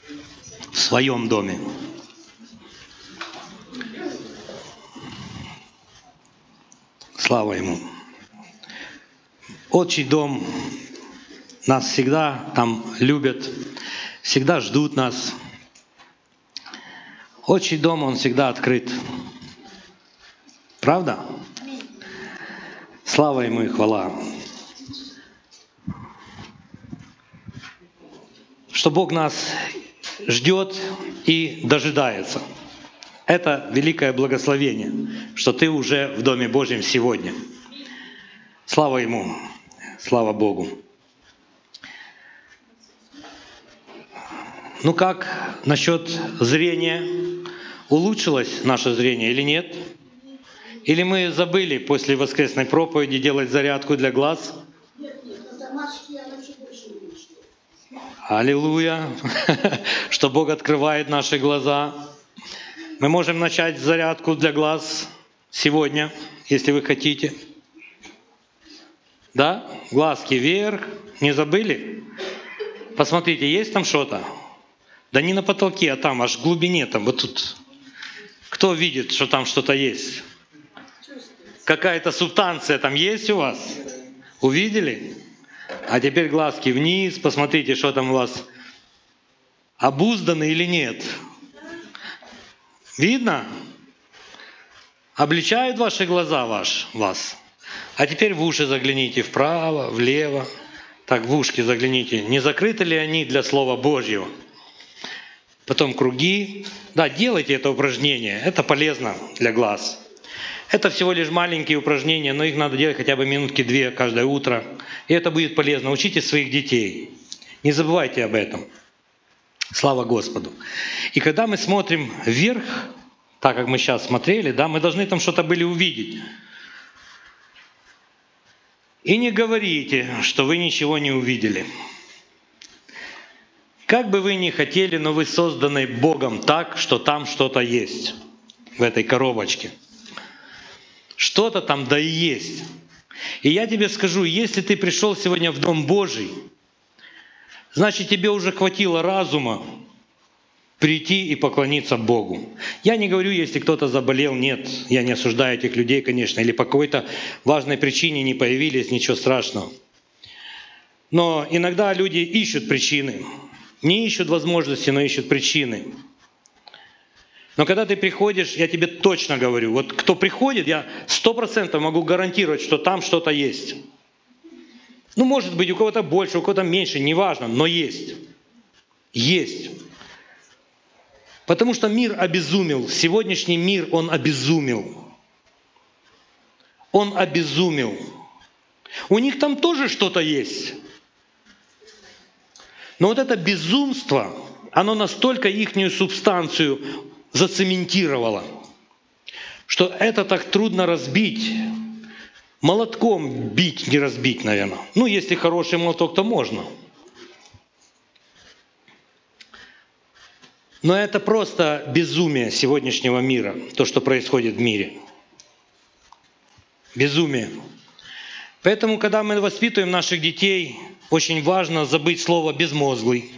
в своем доме. Слава Ему. Отчий дом, нас всегда там любят, всегда ждут нас. Отчий дом, он всегда открыт. Правда? Слава Ему и хвала. Что Бог нас ждет и дожидается. Это великое благословение, что ты уже в Доме Божьем сегодня. Слава Ему, слава Богу. Ну как насчет зрения? Улучшилось наше зрение или нет? Или мы забыли после воскресной проповеди делать зарядку для глаз? Нет, домашки я вообще больше не вижу. Аллилуйя! Что Бог открывает наши глаза. Мы можем начать зарядку для глаз сегодня, если вы хотите. Да? Глазки вверх. Не забыли? Посмотрите, есть там что-то? Да не на потолке, а там, аж в глубине, там, вот тут. Кто видит, что там что-то есть? Какая-то субстанция там есть у вас? Увидели? А теперь глазки вниз, посмотрите, что там у вас. Обузданы или нет? Видно? Обличают ваши глаза вас? А теперь в уши загляните вправо, влево. Так, в ушки загляните. Не закрыты ли они для Слова Божьего? Потом круги. Да, делайте это упражнение. Это полезно для глаз. Это всего лишь маленькие упражнения, но их надо делать хотя бы минутки 2 каждое утро. И это будет полезно. Учите своих детей. Не забывайте об этом. Слава Господу. И когда мы смотрим вверх, так как мы сейчас смотрели, да, мы должны там что-то были увидеть. И не говорите, что вы ничего не увидели. Как бы вы ни хотели, но вы созданы Богом так, что там что-то есть в этой коробочке. Что-то там да и есть. И я тебе скажу, если ты пришел сегодня в Дом Божий, значит, тебе уже хватило разума прийти и поклониться Богу. Я не говорю, если кто-то заболел, нет, я не осуждаю этих людей, конечно, или по какой-то важной причине не появились, ничего страшного. Но иногда люди ищут причины. Не ищут возможности, но ищут причины. Но когда ты приходишь, я тебе точно говорю, вот кто приходит, я 100% могу гарантировать, что там что-то есть. Ну, может быть, у кого-то больше, у кого-то меньше, неважно, но есть. Есть. Потому что мир обезумел. Сегодняшний мир, он обезумел. Он обезумел. У них там тоже что-то есть. Но вот это безумство, оно настолько ихнюю субстанцию зацементировало, что это так трудно разбить. Молотком бить, не разбить, наверное. Ну, если хороший молоток, то можно. Но это просто безумие сегодняшнего мира, то, что происходит в мире. Безумие. Поэтому, когда мы воспитываем наших детей, очень важно забыть слово «безмозглый».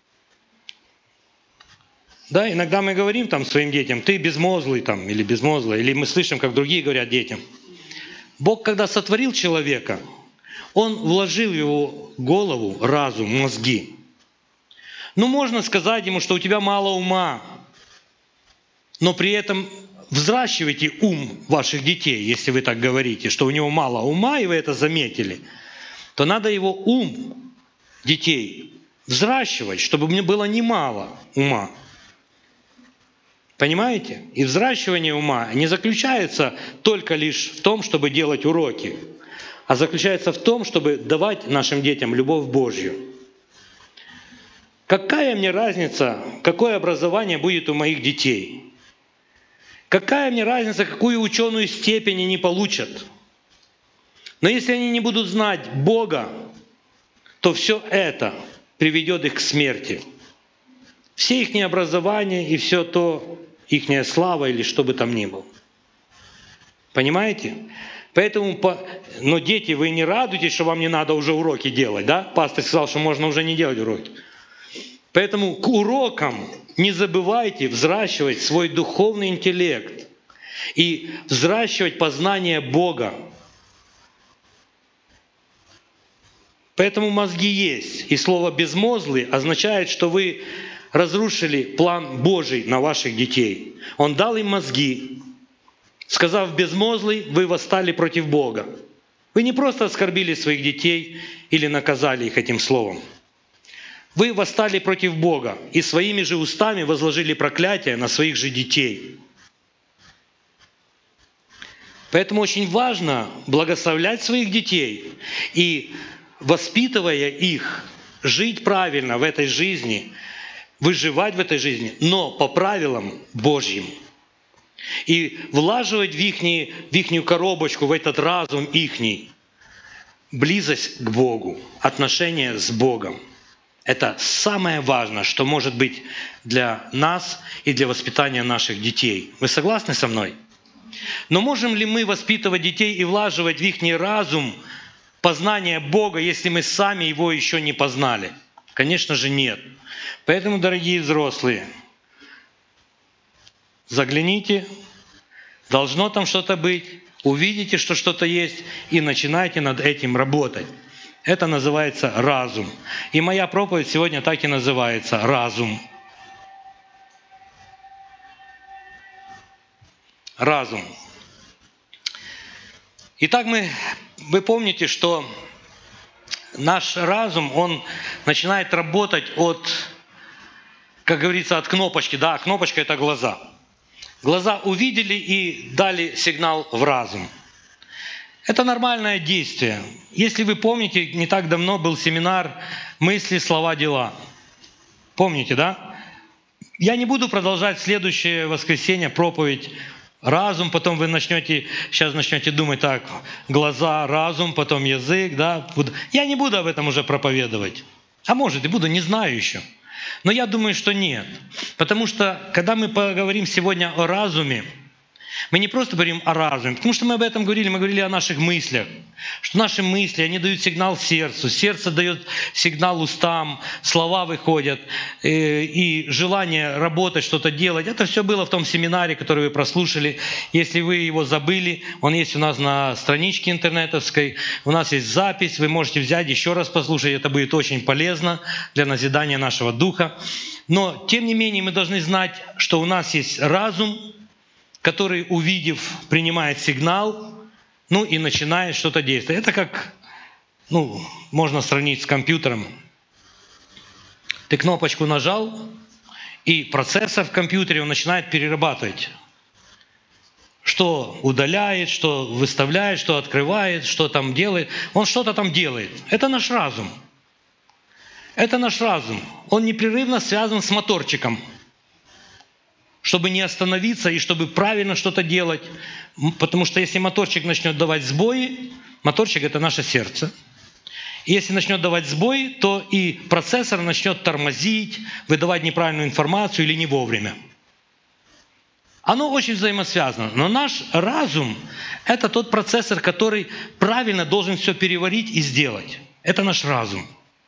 Да, иногда мы говорим там своим детям, ты безмозглый там, или безмозглая, или мы слышим, как другие говорят детям. Бог, когда сотворил человека, Он вложил в его голову, разум, мозги. Ну, можно сказать ему, что у тебя мало ума, но при этом взращивайте ум ваших детей, если вы так говорите, что у него мало ума, и вы это заметили, то надо его ум детей взращивать, чтобы мне было немало ума. Понимаете? И взращивание ума не заключается только лишь в том, чтобы делать уроки, а заключается в том, чтобы давать нашим детям любовь Божью. Какая мне разница, какое образование будет у моих детей? Какая мне разница, какую ученую степень они получат? Но если они не будут знать Бога, то все это приведет их к смерти. Все их образование и все то, ихняя слава или что бы там ни было. Понимаете? Поэтому, но дети, вы не радуетесь, что вам не надо уже уроки делать, да? Пастор сказал, что можно уже не делать уроки. Поэтому к урокам не забывайте взращивать свой духовный интеллект и взращивать познание Бога. Поэтому мозги есть. И слово «безмозглый» означает, что вы разрушили план Божий на ваших детей. Он дал им мозги. Сказав «безмозглый», вы восстали против Бога. Вы не просто оскорбили своих детей или наказали их этим словом. Вы восстали против Бога и своими же устами возложили проклятие на своих же детей. Поэтому очень важно благословлять своих детей и, воспитывая их, жить правильно в этой жизни, выживать в этой жизни, но по правилам Божьим. И влаживать в ихнюю коробочку, в этот разум ихний, близость к Богу, отношения с Богом. Это самое важное, что может быть для нас и для воспитания наших детей. Вы согласны со мной? Но можем ли мы воспитывать детей и влаживать в их разум познание Бога, если мы сами Его еще не познали? Конечно же нет. Поэтому, дорогие взрослые, загляните, должно там что-то быть, увидите, что что-то есть, и начинайте над этим работать. Это называется разум. И моя проповедь сегодня так и называется – разум. Разум. Итак, вы помните, что наш разум, он начинает работать от, как говорится, от кнопочки. Да, кнопочка – это глаза. Глаза увидели и дали сигнал в разум. Это нормальное действие. Если вы помните, не так давно был семинар «Мысли, слова, дела». Помните, да? Я не буду продолжать в следующее воскресенье проповедь разум, потом вы сейчас начнете думать так, глаза, разум, потом язык, да? Я не буду об этом уже проповедовать. А может и буду, не знаю еще. Но я думаю, что нет. Потому что, когда мы поговорим сегодня о разуме, мы не просто говорим о разуме, потому что мы об этом говорили, мы говорили о наших мыслях, что наши мысли, они дают сигнал сердцу, сердце дает сигнал устам, слова выходят, и желание работать, что-то делать. Это все было в том семинаре, который вы прослушали. Если вы его забыли, он есть у нас на страничке интернетовской, у нас есть запись, вы можете взять, еще раз послушать, это будет очень полезно для назидания нашего духа. Но, тем не менее, мы должны знать, что у нас есть разум, который, увидев, принимает сигнал, и начинает что-то действовать. Это как, можно сравнить с компьютером. Ты кнопочку нажал, и процессор в компьютере он начинает перерабатывать. Что удаляет, что выставляет, что открывает, что там делает. Он что-то там делает. Это наш разум. Это наш разум. Он непрерывно связан с моторчиком, чтобы не остановиться и чтобы правильно что-то делать. Потому что если моторчик начнет давать сбои, моторчик – это наше сердце. И если начнет давать сбои, то и процессор начнет тормозить, выдавать неправильную информацию или не вовремя. Оно очень взаимосвязано. Но наш разум – это тот процессор, который правильно должен все переварить и сделать. Это наш разум.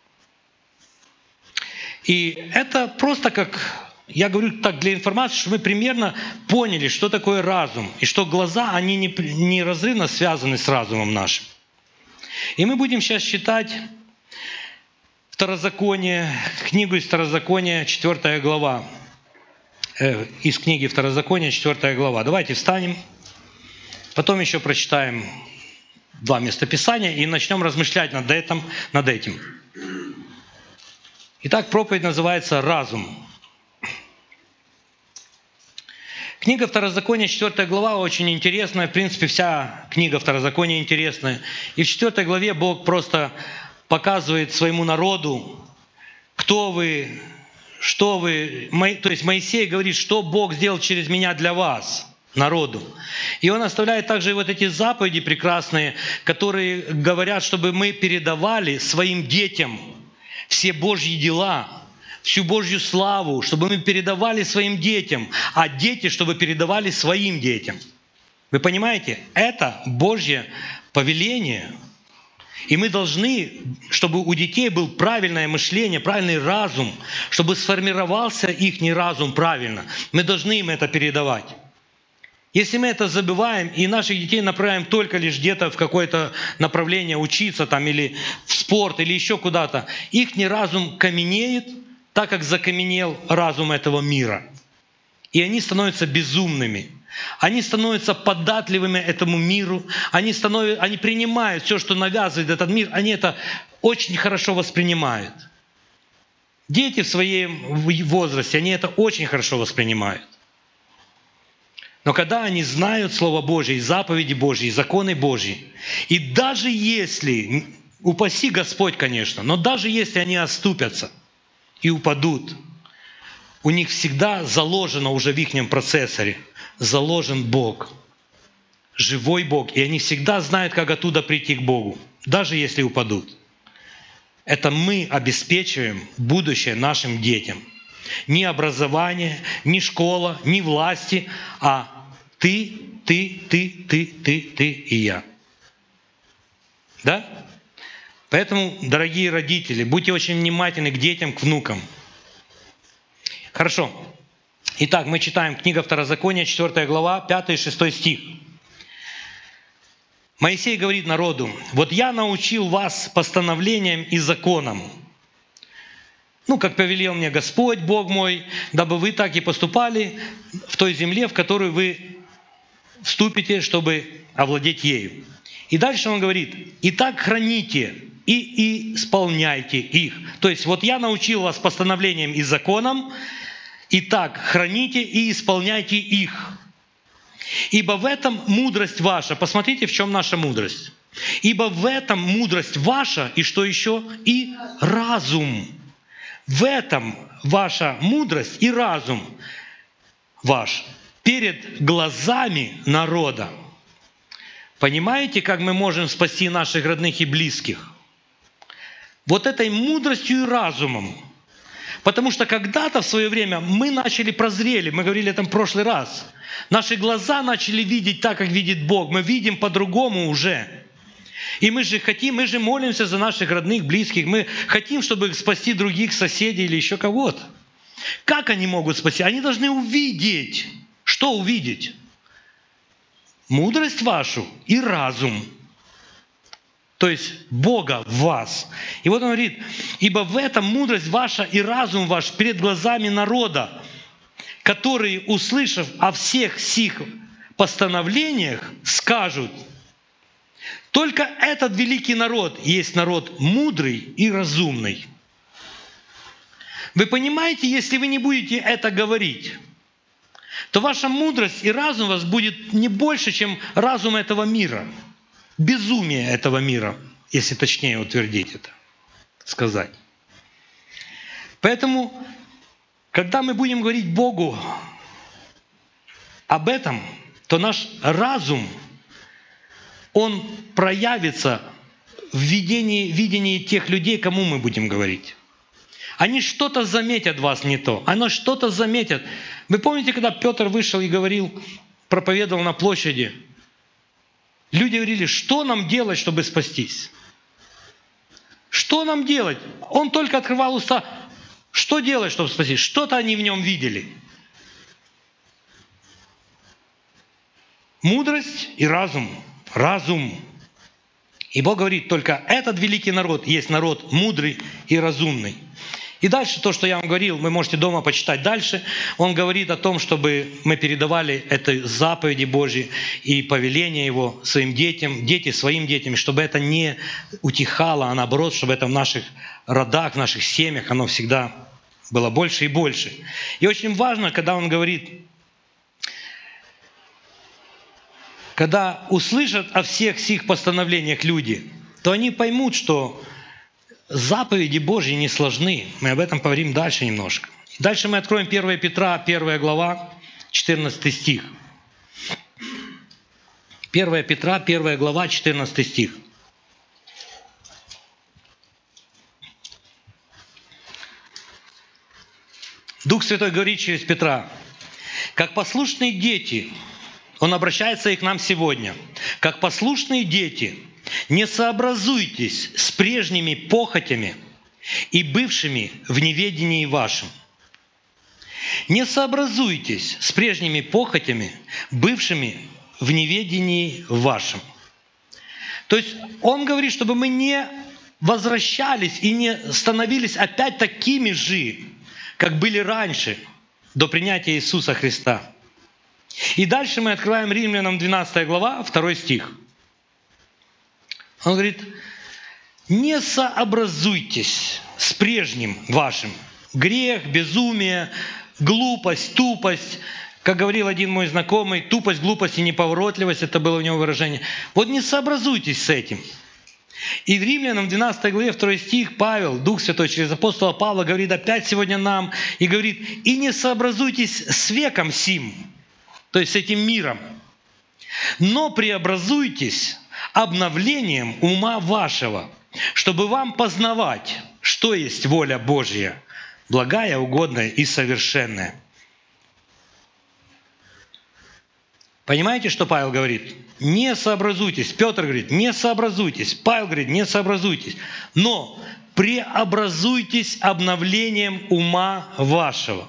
И это просто как... Я говорю так для информации, чтобы мы примерно поняли, что такое разум, и что глаза, они неразрывно связаны с разумом нашим. И мы будем сейчас читать Второзаконие, книгу из Второзакония, 4 глава. Из книги Второзакония, 4 глава. Давайте встанем, потом еще прочитаем 2 местописания и начнем размышлять над этим. Итак, проповедь называется «Разум». Книга Второзакония, 4 глава, очень интересная. В принципе, вся книга Второзакония интересная. И в 4 главе Бог просто показывает своему народу, кто вы, что вы. То есть Моисей говорит, что Бог сделал через меня для вас, народу. И Он оставляет также вот эти заповеди прекрасные, которые говорят, чтобы мы передавали своим детям все Божьи дела, всю Божью славу, чтобы мы передавали своим детям, а дети, чтобы передавали своим детям. Вы понимаете? Это Божье повеление. И мы должны, чтобы у детей был правильное мышление, правильный разум, чтобы сформировался их разум правильно. Мы должны им это передавать. Если мы это забываем и наших детей направляем только лишь где-то в какое-то направление учиться там, или в спорт, или еще куда-то, их разум каменеет, так как закаменел разум этого мира. И они становятся безумными. Они становятся податливыми этому миру. Они принимают все, что навязывает этот мир. Они это очень хорошо воспринимают. Дети в своем возрасте, они это очень хорошо воспринимают. Но когда они знают Слово Божие, заповеди Божьи, законы Божьи, и даже если, упаси Господь, конечно, но даже если они оступятся и упадут, у них всегда заложено уже в их процессоре, заложен Бог, живой Бог, и они всегда знают, как оттуда прийти к Богу, даже если упадут. Это мы обеспечиваем будущее нашим детям. Ни образование, ни школа, ни власти, а ты и я. Да? Поэтому, дорогие родители, будьте очень внимательны к детям, к внукам. Хорошо. Итак, мы читаем книга Второзакония, 4 глава, 5 и 6 стих. Моисей говорит народу: «Вот я научил вас постановлениям и законам, как повелел мне Господь, Бог мой, дабы вы так и поступали в той земле, в которую вы вступите, чтобы овладеть ею». И дальше он говорит: «Итак, храните и исполняйте их». То есть, вот я научил вас постановлениям и законам, итак, храните и исполняйте их. Ибо в этом мудрость ваша. Посмотрите, в чем наша мудрость. Ибо в этом мудрость ваша, и что еще? И разум. В этом ваша мудрость и разум ваш перед глазами народа. Понимаете, как мы можем спасти наших родных и близких? Вот этой мудростью и разумом. Потому что когда-то в свое время мы прозрели, мы говорили это в прошлый раз. Наши глаза начали видеть так, как видит Бог. Мы видим по-другому уже. И мы же молимся за наших родных, близких. Мы хотим, чтобы спасти других соседей или еще кого-то. Как они могут спасти? Они должны увидеть. Что увидеть? Мудрость вашу и разум. То есть Бога в вас. И вот он говорит: «Ибо в этом мудрость ваша и разум ваш перед глазами народа, которые, услышав о всех сих постановлениях, скажут: только этот великий народ есть народ мудрый и разумный». Вы понимаете, если вы не будете это говорить, то ваша мудрость и разум у вас будет не больше, чем разум этого мира. Безумие этого мира, если точнее утвердить это, сказать. Поэтому, когда мы будем говорить Богу об этом, то наш разум, он проявится в видении тех людей, кому мы будем говорить. Они что-то заметят в вас не то. Они что-то заметят. Вы помните, когда Петр вышел и проповедовал на площади? Люди говорили: что нам делать, чтобы спастись? Что нам делать? Он только открывал уста. Что делать, чтобы спастись? Что-то они в нем видели. Мудрость и разум. Разум. И Бог говорит: только этот великий народ есть народ мудрый и разумный. И дальше то, что я вам говорил, вы можете дома почитать дальше. Он говорит о том, чтобы мы передавали это заповеди Божьи и повеления Его своим детям, дети своим детям, чтобы это не утихало, а наоборот, чтобы это в наших родах, в наших семьях, оно всегда было больше и больше. И очень важно, когда он говорит: когда услышат о всех сих постановлениях люди, то они поймут, что заповеди Божьи не сложны. Мы об этом поговорим дальше немножко. Дальше мы откроем 1 Петра, 1 глава, 14 стих. 1 Петра, 1 глава, 14 стих. Дух Святой говорит через Петра: «Как послушные дети», он обращается и к нам сегодня, «как послушные дети, Не сообразуйтесь с прежними похотями и бывшими в неведении вашем. Не сообразуйтесь с прежними похотями, бывшими в неведении вашем. То есть он говорит, чтобы мы не возвращались и не становились опять такими же, как были раньше, до принятия Иисуса Христа. И дальше мы открываем Римлянам 12 глава, 2 стих. Он говорит: не сообразуйтесь с прежним вашим. Грех, безумие, глупость, тупость. Как говорил один мой знакомый, тупость, глупость и неповоротливость, это было у него выражение. Вот не сообразуйтесь с этим. И в Римлянам 12 главе 2 стих Павел, Дух Святой через апостола Павла говорит опять сегодня нам, и говорит: и не сообразуйтесь с веком сим, то есть с этим миром, но преобразуйтесь обновлением ума вашего, чтобы вам познавать, что есть воля Божья, благая, угодная и совершенная. Понимаете, что Павел говорит? Не сообразуйтесь. Петр говорит: не сообразуйтесь. Павел говорит: не сообразуйтесь. Но преобразуйтесь обновлением ума вашего.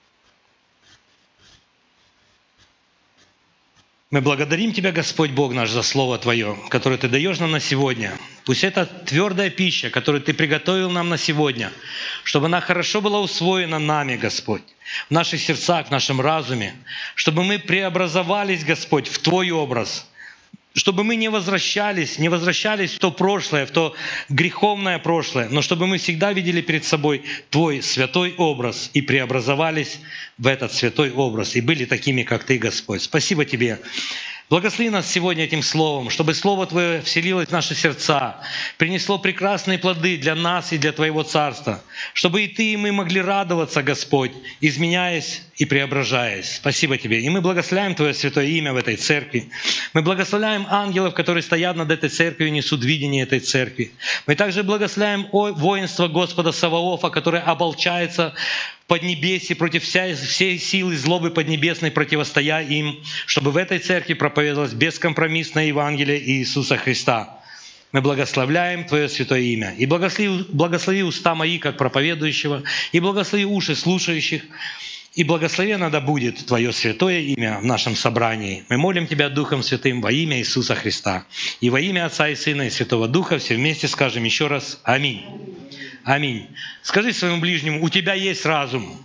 Мы благодарим Тебя, Господь Бог наш, за Слово Твое, которое Ты даешь нам на сегодня. Пусть это твердая пища, которую Ты приготовил нам на сегодня, чтобы она хорошо была усвоена нами, Господь, в наших сердцах, в нашем разуме, чтобы мы преобразовались, Господь, в Твой образ, чтобы мы не возвращались в то прошлое, в то греховное прошлое, но чтобы мы всегда видели перед собой Твой святой образ и преобразовались в этот святой образ и были такими, как Ты, Господь. Спасибо Тебе. Благослови нас сегодня этим Словом, чтобы Слово Твое вселилось в наши сердца, принесло прекрасные плоды для нас и для Твоего Царства, чтобы и Ты, и мы могли радоваться, Господь, изменяясь и преображаясь. Спасибо Тебе. И мы благословляем Твое святое имя в этой церкви. Мы благословляем ангелов, которые стоят над этой церковью и несут видение этой церкви. Мы также благословляем воинство Господа Саваофа, которое ополчается в поднебесье против всей силы злобы поднебесной, противостоя им, чтобы в этой церкви проповедовалось бескомпромиссное Евангелие Иисуса Христа. Мы благословляем Твое святое имя. И благослови уста мои, как проповедующего, и благослови уши слушающих, и благословенно да будет Твое святое имя в нашем собрании. Мы молим Тебя Духом Святым во имя Иисуса Христа. И во имя Отца и Сына и Святого Духа все вместе скажем еще раз аминь. Аминь. Скажи своему ближнему: у тебя есть разум.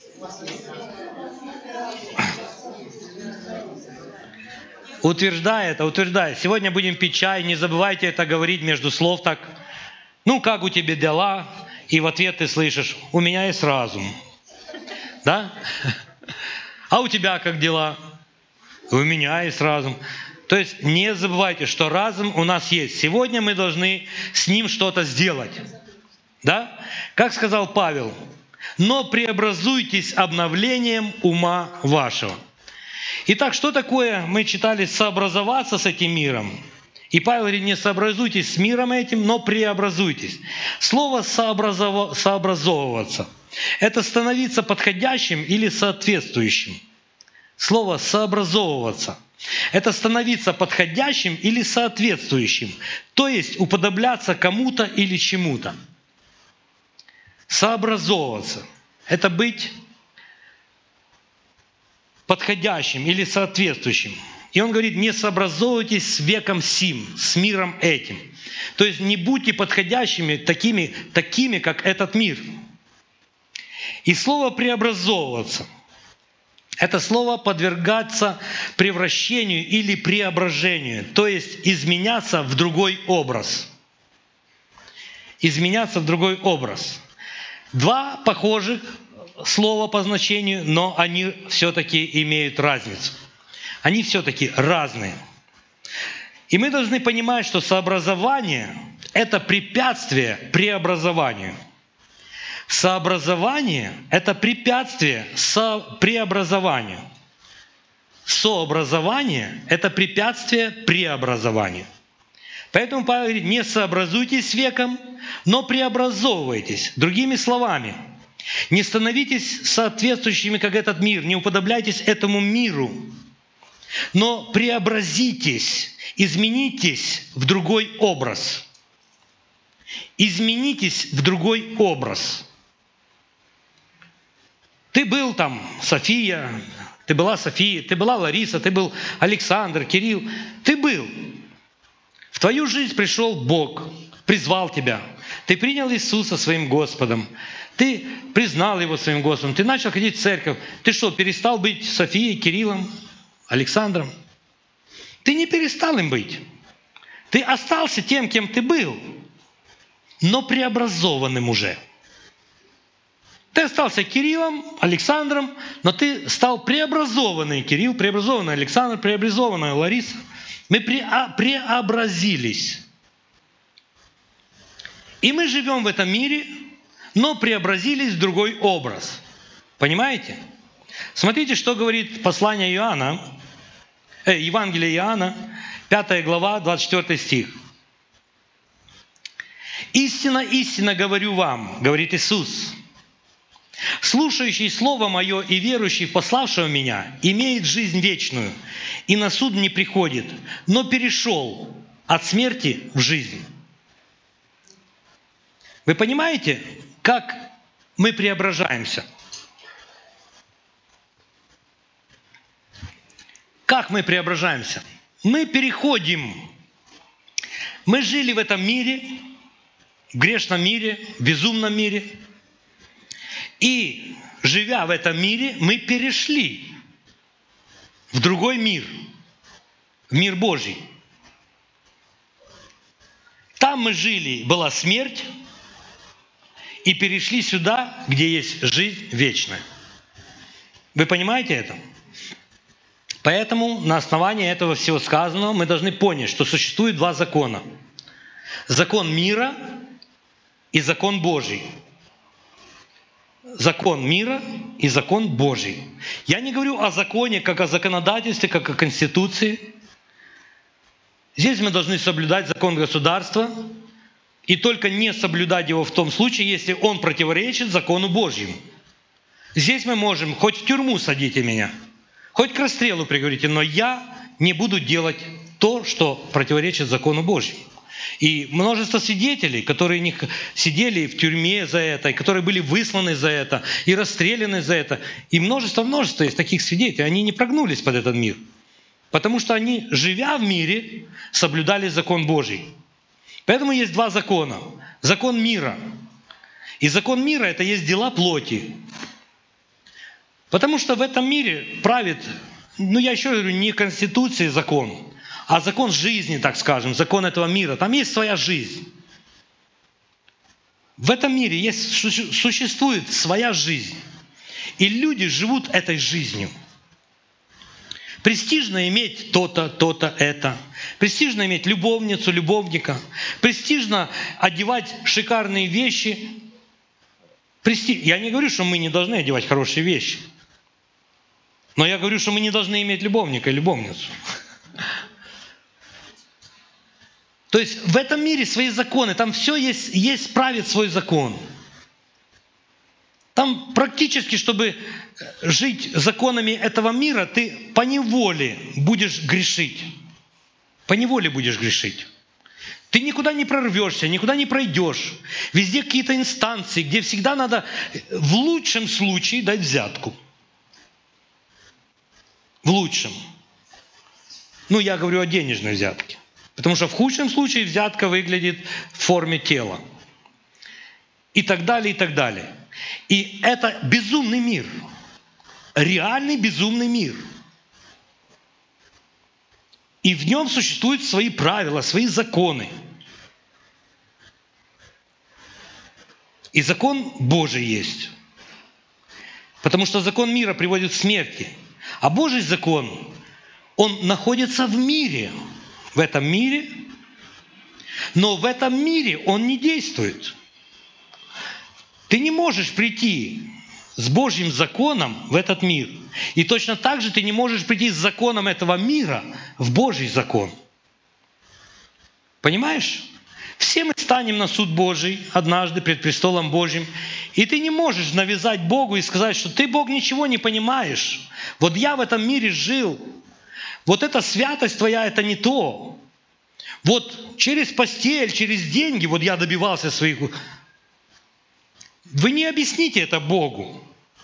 Утверждай это, утверждай. Сегодня будем пить чай, не забывайте это говорить между слов так. Ну, как у тебя дела? И в ответ ты слышишь: у меня есть разум. Да? А у тебя как дела? У меня есть разум. То есть не забывайте, что разум у нас есть. Сегодня мы должны с ним что-то сделать. Да? Как сказал Павел: но преобразуйтесь обновлением ума вашего. Итак, что такое, мы читали, сообразоваться с этим миром? И Павел говорит: не сообразуйтесь с миром этим, но преобразуйтесь. Слово «сообразовываться» — это становиться подходящим или соответствующим. Слово «сообразовываться» — это становиться подходящим или соответствующим, то есть уподобляться кому-то или чему-то. Сообразовываться — это быть подходящим или соответствующим. И он говорит: не сообразовывайтесь с веком сим, с миром этим. То есть не будьте подходящими такими, как этот мир. И слово «преобразовываться» — это слово подвергаться превращению или преображению, то есть изменяться в другой образ. Изменяться в другой образ. Два похожих слова по значению, но они все-таки имеют разницу. Они все-таки разные. И мы должны понимать, что сообразование — это препятствие преобразованию. Сообразование — это препятствие преобразованию. Сообразование — это препятствие преобразованию. Поэтому Павел говорит: не сообразуйтесь с веком, но преобразовывайтесь. Другими словами, не становитесь соответствующими, как этот мир, не уподобляйтесь этому миру, но преобразитесь, изменитесь в другой образ. Изменитесь в другой образ. Ты был там София, ты была София, ты была Лариса, ты был Александр, Кирилл. Ты был. В твою жизнь пришел Бог, призвал тебя. Ты принял Иисуса своим Господом. Ты признал Его своим Господом. Ты начал ходить в церковь. Ты что, перестал быть Софией, Кириллом, Александром? Ты не перестал им быть. Ты остался тем, кем ты был, но преобразованным уже. Ты остался Кириллом, Александром, но ты стал преобразованный Кирилл, преобразованный Александр, преобразованная Лариса. Мы преобразились. И мы живем в этом мире, но преобразились в другой образ. Понимаете? Смотрите, что говорит послание Иоанна, Евангелие Иоанна, 5 глава, 24 стих. «Истинно, истинно говорю вам, говорит Иисус, слушающий Слово Мое и верующий в пославшего Меня имеет жизнь вечную, и на суд не приходит, но перешел от смерти в жизнь». Вы понимаете, как мы преображаемся? Как мы преображаемся? Мы переходим. Мы жили в этом мире, в грешном мире, в безумном мире. И, живя в этом мире, мы перешли в другой мир, в мир Божий. Там мы жили, была смерть, и перешли сюда, где есть жизнь вечная. Вы понимаете это? Поэтому на основании этого всего сказанного мы должны понять, что существует два закона. Закон мира и закон Божий. Закон мира и закон Божий. Я не говорю о законе, как о законодательстве, как о конституции. Здесь мы должны соблюдать закон государства и только не соблюдать его в том случае, если он противоречит закону Божьему. Здесь мы можем хоть в тюрьму садите меня, хоть к расстрелу приговорите, но я не буду делать то, что противоречит закону Божьему. И множество свидетелей, которые не сидели в тюрьме за это, и которые были высланы за это, и расстреляны за это, и множество есть таких свидетелей, они не прогнулись под этот мир. Потому что они, живя в мире, соблюдали закон Божий. Поэтому есть два закона. Закон мира. И закон мира – это есть дела плоти. Потому что в этом мире правит, я еще говорю, не конституция закон, а закон жизни, так скажем, закон этого мира. Там есть своя жизнь. В этом мире существует своя жизнь. И люди живут этой жизнью. Престижно иметь то-то, то-то, это. Престижно иметь любовницу, любовника. Престижно одевать шикарные вещи. Я не говорю, что мы не должны одевать хорошие вещи. Но я говорю, что мы не должны иметь любовника и любовницу. То есть в этом мире свои законы, там все есть правит свой закон. Там практически, чтобы жить законами этого мира, ты поневоле будешь грешить. Поневоле будешь грешить. Ты никуда не прорвешься, никуда не пройдешь. Везде какие-то инстанции, где всегда надо в лучшем случае дать взятку. В лучшем. Я говорю о денежной взятке. Потому что в худшем случае взятка выглядит в форме тела. И так далее, и так далее. И это безумный мир. Реальный безумный мир. И в нем существуют свои правила, свои законы. И закон Божий есть. Потому что закон мира приводит к смерти. А Божий закон, он находится в мире. В этом мире. Но в этом мире он не действует. Ты не можешь прийти с Божьим законом в этот мир. И точно так же ты не можешь прийти с законом этого мира в Божий закон. Понимаешь? Все мы станем на суд Божий однажды пред престолом Божьим. И ты не можешь навязать Богу и сказать, что ты, Бог, ничего не понимаешь. Вот я в этом мире жил. Вот эта святость твоя, это не то. Вот через постель, через деньги, вот я добивался своих... Вы не объясните это Богу.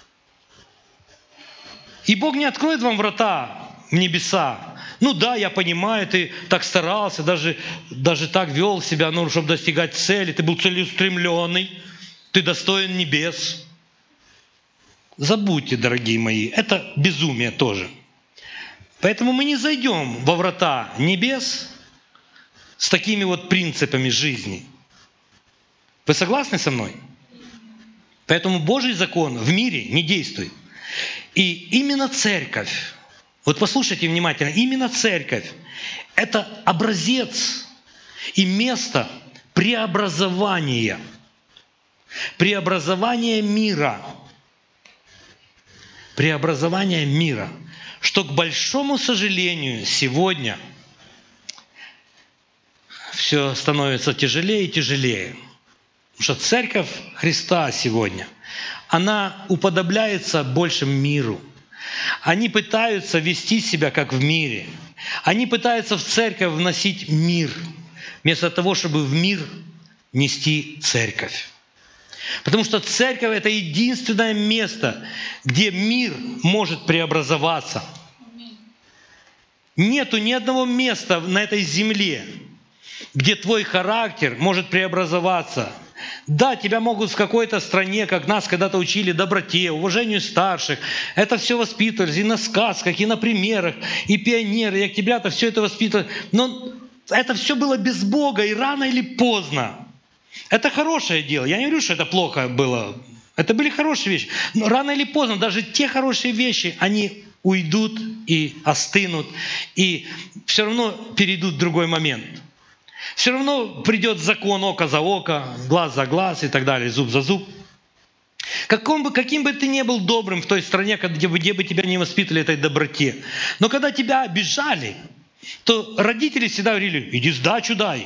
И Бог не откроет вам врата в небеса. Ну да, я понимаю, ты так старался, даже так вел себя, ну, чтобы достигать цели, ты был целеустремленный, ты достоин небес. Забудьте, дорогие мои, это безумие тоже. Поэтому мы не зайдем во врата небес с такими вот принципами жизни. Вы согласны со мной? Поэтому Божий закон в мире не действует. И именно церковь, вот послушайте внимательно, именно церковь – это образец и место преобразования мира. Преобразование мира. Что, к большому сожалению, сегодня все становится тяжелее и тяжелее. Потому что церковь Христа сегодня, она уподобляется больше миру. Они пытаются вести себя как в мире. Они пытаются в церковь вносить мир, вместо того, чтобы в мир нести церковь. Потому что церковь – это единственное место, где мир может преобразоваться. Нету ни одного места на этой земле, где твой характер может преобразоваться. Да, тебя могут в какой-то стране, как нас когда-то учили, доброте, уважению старших. Это все воспитывали и на сказках, и на примерах, и пионеры, и октябрята, все это воспитывали. Но это все было без Бога, и рано или поздно. Это хорошее дело. Я не говорю, что это плохо было. Это были хорошие вещи. Но рано или поздно даже те хорошие вещи, они уйдут и остынут, и все равно перейдут в другой момент. Все равно придет закон око за око, глаз за глаз и так далее, зуб за зуб. Каким бы ты ни был добрым в той стране, где бы тебя не воспитывали этой доброте, но когда тебя обижали, то родители всегда говорили: иди сдачу дай.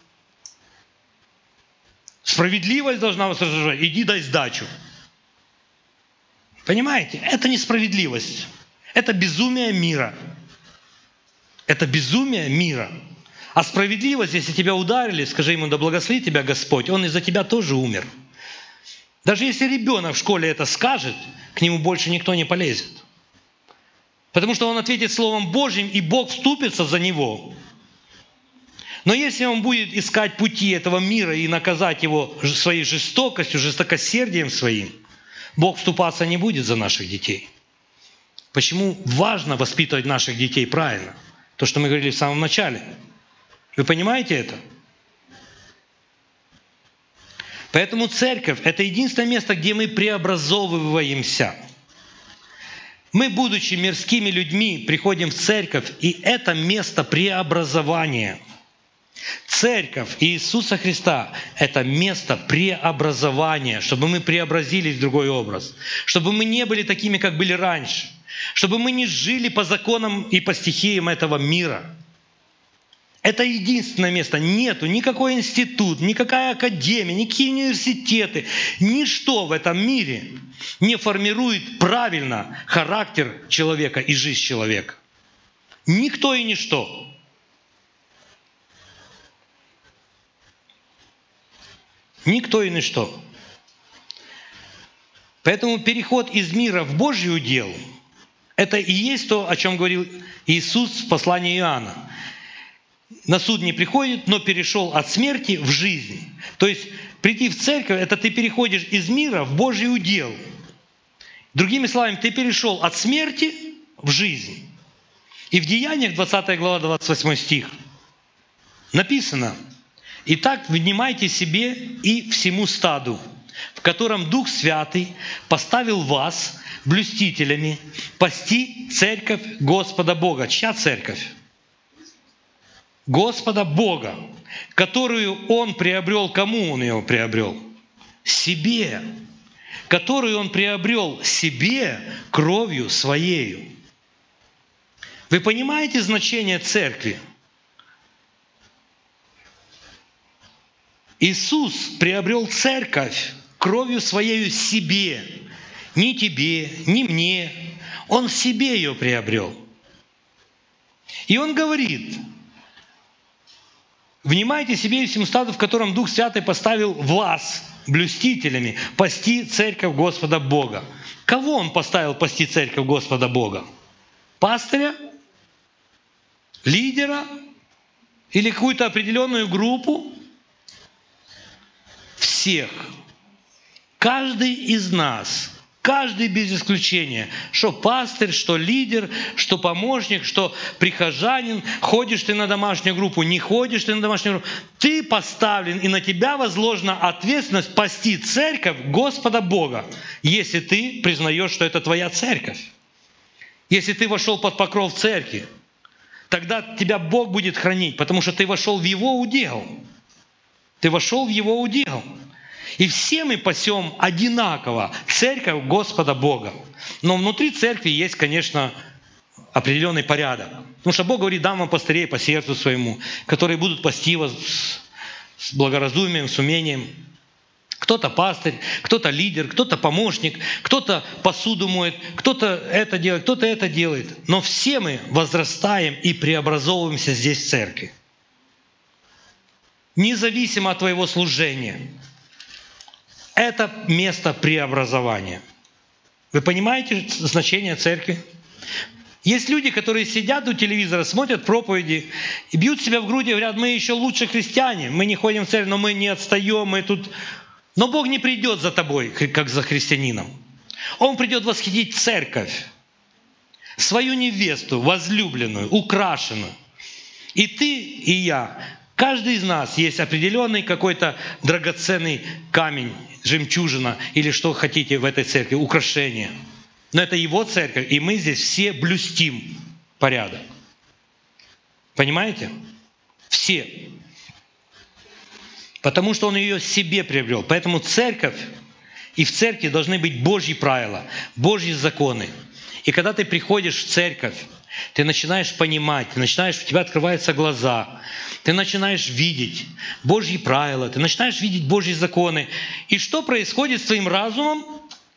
Справедливость должна вас раздражать, иди дай сдачу. Понимаете? Это несправедливость. Это безумие мира. Это безумие мира. А справедливость, если тебя ударили, скажи ему: да благословит тебя Господь, он из-за тебя тоже умер. Даже если ребенок в школе это скажет, к нему больше никто не полезет. Потому что он ответит Словом Божьим, и Бог вступится за него. Но если он будет искать пути этого мира и наказать его своей жестокостью, жестокосердием своим, Бог вступаться не будет за наших детей. Почему важно воспитывать наших детей правильно? То, что мы говорили в самом начале. Вы понимаете это? Поэтому церковь – это единственное место, где мы преобразовываемся. Мы, будучи мирскими людьми, приходим в церковь, и это место преобразования. Церковь Иисуса Христа – это место преобразования, чтобы мы преобразились в другой образ, чтобы мы не были такими, как были раньше, чтобы мы не жили по законам и по стихиям этого мира. Это единственное место. Нету никакой институт, никакая академия, никакие университеты, ничто в этом мире не формирует правильно характер человека и жизнь человека. Никто и ничто. Никто и ничто. Поэтому переход из мира в Божий удел – это и есть то, о чем говорил Иисус в послании Иоанна. На суд не приходит, но перешел от смерти в жизнь. То есть прийти в церковь – это ты переходишь из мира в Божий удел. Другими словами, ты перешел от смерти в жизнь. И в Деяниях, 20 глава, 28 стих, написано: «Итак, внимайте себе и всему стаду, в котором Дух Святый поставил вас блюстителями, пасти церковь Господа Бога». Чья церковь? Господа Бога, которую Он приобрел. Кому Он ее приобрел? Себе. Которую Он приобрел себе кровью Своею. Вы понимаете значение церкви? Иисус приобрел церковь кровью Своею себе. Ни тебе, ни мне. Он себе ее приобрел. И он говорит: «Внимайте себе и всему стаду, в котором Дух Святый поставил вас, блюстителями, пасти церковь Господа Бога». Кого он поставил пасти церковь Господа Бога? Пастыря? Лидера? Или какую-то определенную группу? Всех. Каждый из нас, каждый без исключения, что пастырь, что лидер, что помощник, что прихожанин, ходишь ты на домашнюю группу, не ходишь ты на домашнюю группу, ты поставлен, и на тебя возложена ответственность пасти церковь Господа Бога, если ты признаешь, что это твоя церковь. Если ты вошел под покров церкви, тогда тебя Бог будет хранить, потому что ты вошел в Его удел. Ты вошел в Его удел. И все мы пасем одинаково церковь Господа Бога. Но внутри церкви есть, конечно, определенный порядок. Потому что Бог говорит: дам вам пастырей по сердцу своему, которые будут пасти вас с благоразумием, с умением. Кто-то пастырь, кто-то лидер, кто-то помощник, кто-то посуду моет, кто-то это делает, кто-то это делает. Но все мы возрастаем и преобразовываемся здесь в церкви. Независимо от твоего служения. Это место преобразования. Вы понимаете значение церкви? Есть люди, которые сидят у телевизора, смотрят проповеди и бьют себя в грудь и говорят: мы еще лучше христиане, мы не ходим в церковь, но мы не отстаем, мы тут... Но Бог не придет за тобой, как за христианином. Он придет восхитить церковь, свою невесту, возлюбленную, украшенную. И ты, и я, каждый из нас есть определенный какой-то драгоценный камень, жемчужина или что хотите в этой церкви, украшение. Но это Его церковь, и мы здесь все блюстим порядок. Понимаете? Все. Потому что Он ее себе приобрел. Поэтому церковь, и в церкви должны быть Божьи правила, Божьи законы. И когда ты приходишь в церковь, ты начинаешь понимать, у тебя открываются глаза, ты начинаешь видеть Божьи правила, ты начинаешь видеть Божьи законы. И что происходит с твоим разумом?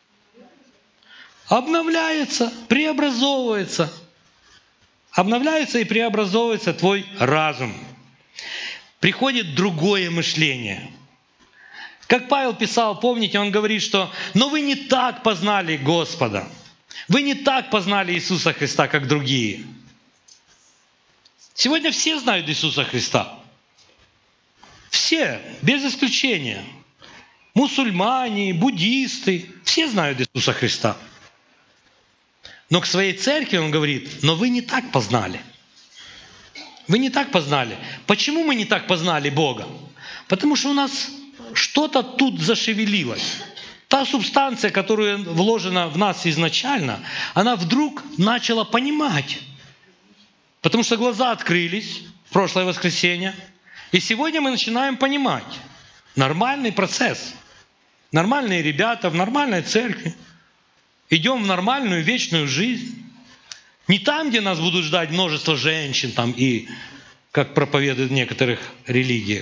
Обновляется, преобразовывается. Обновляется и преобразовывается твой разум. Приходит другое мышление. Как Павел писал, помните, он говорит, что «но вы не так познали Господа». Вы не так познали Иисуса Христа, как другие. Сегодня все знают Иисуса Христа. Все, без исключения. Мусульмане, буддисты, все знают Иисуса Христа. Но к своей церкви он говорит: но вы не так познали. Вы не так познали. Почему мы не так познали Бога? Потому что у нас что-то тут зашевелилось. Та субстанция, которая вложена в нас изначально, она вдруг начала понимать. Потому что глаза открылись в прошлое воскресенье. И сегодня мы начинаем понимать. Нормальный процесс. Нормальные ребята в нормальной церкви. Идем в нормальную вечную жизнь. Не там, где нас будут ждать множество женщин, там, и, как проповедуют в некоторых религиях.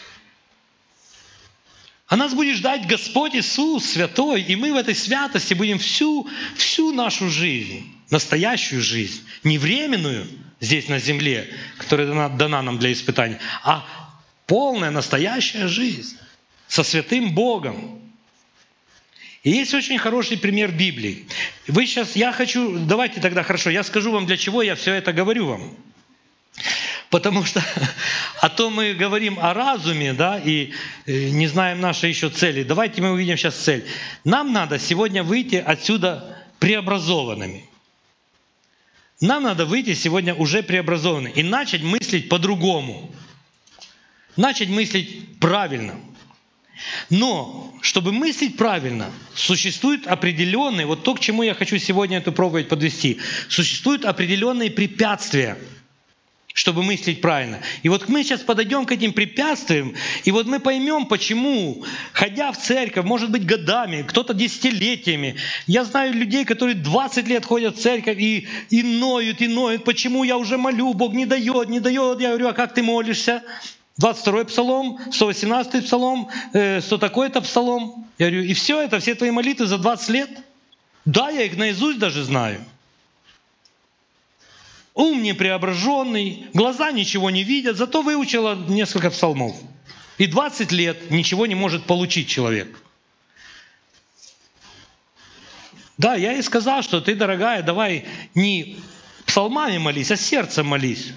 А нас будет ждать Господь Иисус Святой, и мы в этой святости будем всю нашу жизнь, настоящую жизнь, не временную здесь на земле, которая дана нам для испытания, а полная настоящая жизнь со святым Богом. И есть очень хороший пример Библии. Давайте тогда, хорошо, я скажу вам, для чего я все это говорю вам. Потому что, а то мы говорим о разуме, да, и не знаем нашей еще цели. Давайте мы увидим сейчас цель. Нам надо сегодня выйти отсюда преобразованными. Нам надо выйти сегодня уже преобразованными и начать мыслить по-другому. Начать мыслить правильно. Но, чтобы мыслить правильно, существуют определенные, вот то, к чему я хочу сегодня эту проповедь подвести, существуют определенные препятствия, чтобы мыслить правильно. И вот мы сейчас подойдем к этим препятствиям, и вот мы поймем, почему, ходя в церковь, может быть, годами, кто-то десятилетиями. Я знаю людей, которые 20 лет ходят в церковь и ноют. Почему я уже молю, Бог не дает. Я говорю: а как ты молишься? 22-й псалом, 118-й псалом, 100 такой-то псалом. Я говорю: и все это, все твои молитвы за 20 лет? Да, я их наизусть даже знаю. ум не преображенный, глаза ничего не видят, зато выучила несколько псалмов. И 20 лет ничего не может получить человек. Да, я и сказал, что ты, дорогая, давай не псалмами молись, а сердцем молись.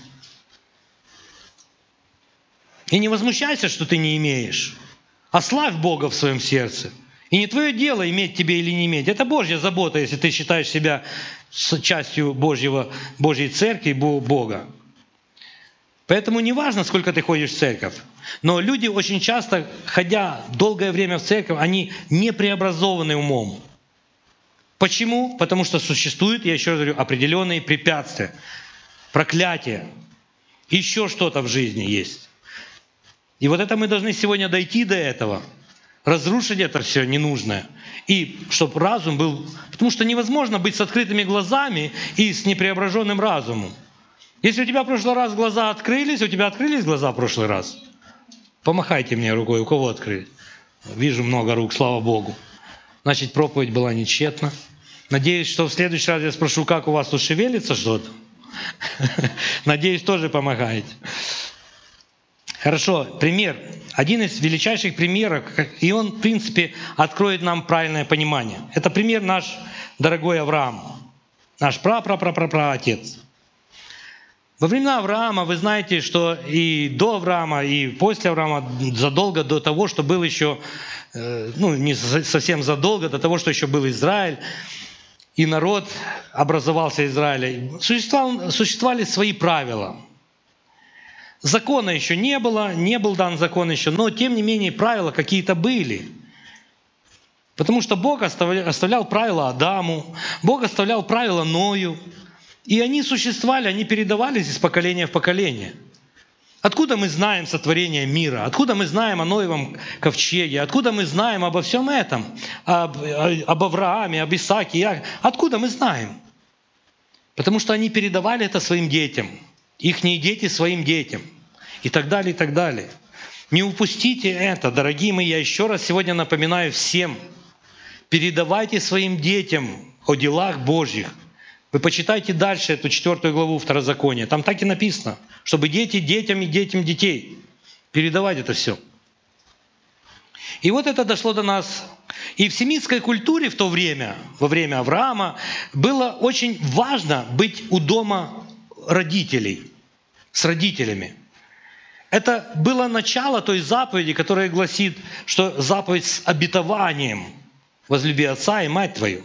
И не возмущайся, что ты не имеешь. А славь Бога в своем сердце. И не твое дело, иметь тебе или не иметь. Это Божья забота, если ты считаешь себя частью Божьей церкви, Бога. Поэтому не важно, сколько ты ходишь в церковь. Но люди очень часто, ходя долгое время в церковь, они не преобразованы умом. Почему? Потому что существуют, я еще раз говорю, определенные препятствия, проклятия, еще что-то в жизни есть. И вот это мы должны сегодня дойти до этого, разрушить это все ненужное. И чтобы разум был... Потому что невозможно быть с открытыми глазами и с непреображенным разумом. Если у тебя в прошлый раз глаза открылись, у тебя открылись глаза в прошлый раз? Помахайте мне рукой, у кого открылись? Вижу много рук, слава Богу. Значит, проповедь была нечетна. Надеюсь, что в следующий раз я спрошу, как у вас тут шевелится что-то. Надеюсь, тоже помогаете. Хорошо, пример. Один из величайших примеров, и он, в принципе, откроет нам правильное понимание. Это пример наш дорогой Авраам, наш отец. Во времена Авраама, вы знаете, что и до Авраама, и после Авраама, задолго до того, что был еще, не совсем задолго, до того, что еще был Израиль, и народ образовался Израиля, существовали свои правила. Закона еще не было, не был дан закон еще, но тем не менее правила какие-то были. Потому что Бог оставлял правила Адаму, Бог оставлял правила Ною, и они существовали, они передавались из поколения в поколение. Откуда мы знаем сотворение мира? Откуда мы знаем о Ноевом ковчеге? Откуда мы знаем обо всем этом? Об Аврааме, об Исааке, Иакове? Откуда мы знаем? Потому что они передавали это своим детям. Ихние дети своим детям. И так далее, и так далее. Не упустите это, дорогие мои. Я еще раз сегодня напоминаю всем. Передавайте своим детям о делах Божьих. Вы почитайте дальше эту 4 главу Второзакония. Там так и написано, чтобы дети детям и детям детей передавать это все. И вот это дошло до нас. И в семитской культуре в то время, во время Авраама, было очень важно быть у дома родителей, с родителями. Это было начало той заповеди, которая гласит, что заповедь с обетованием: возлюби отца и мать твою.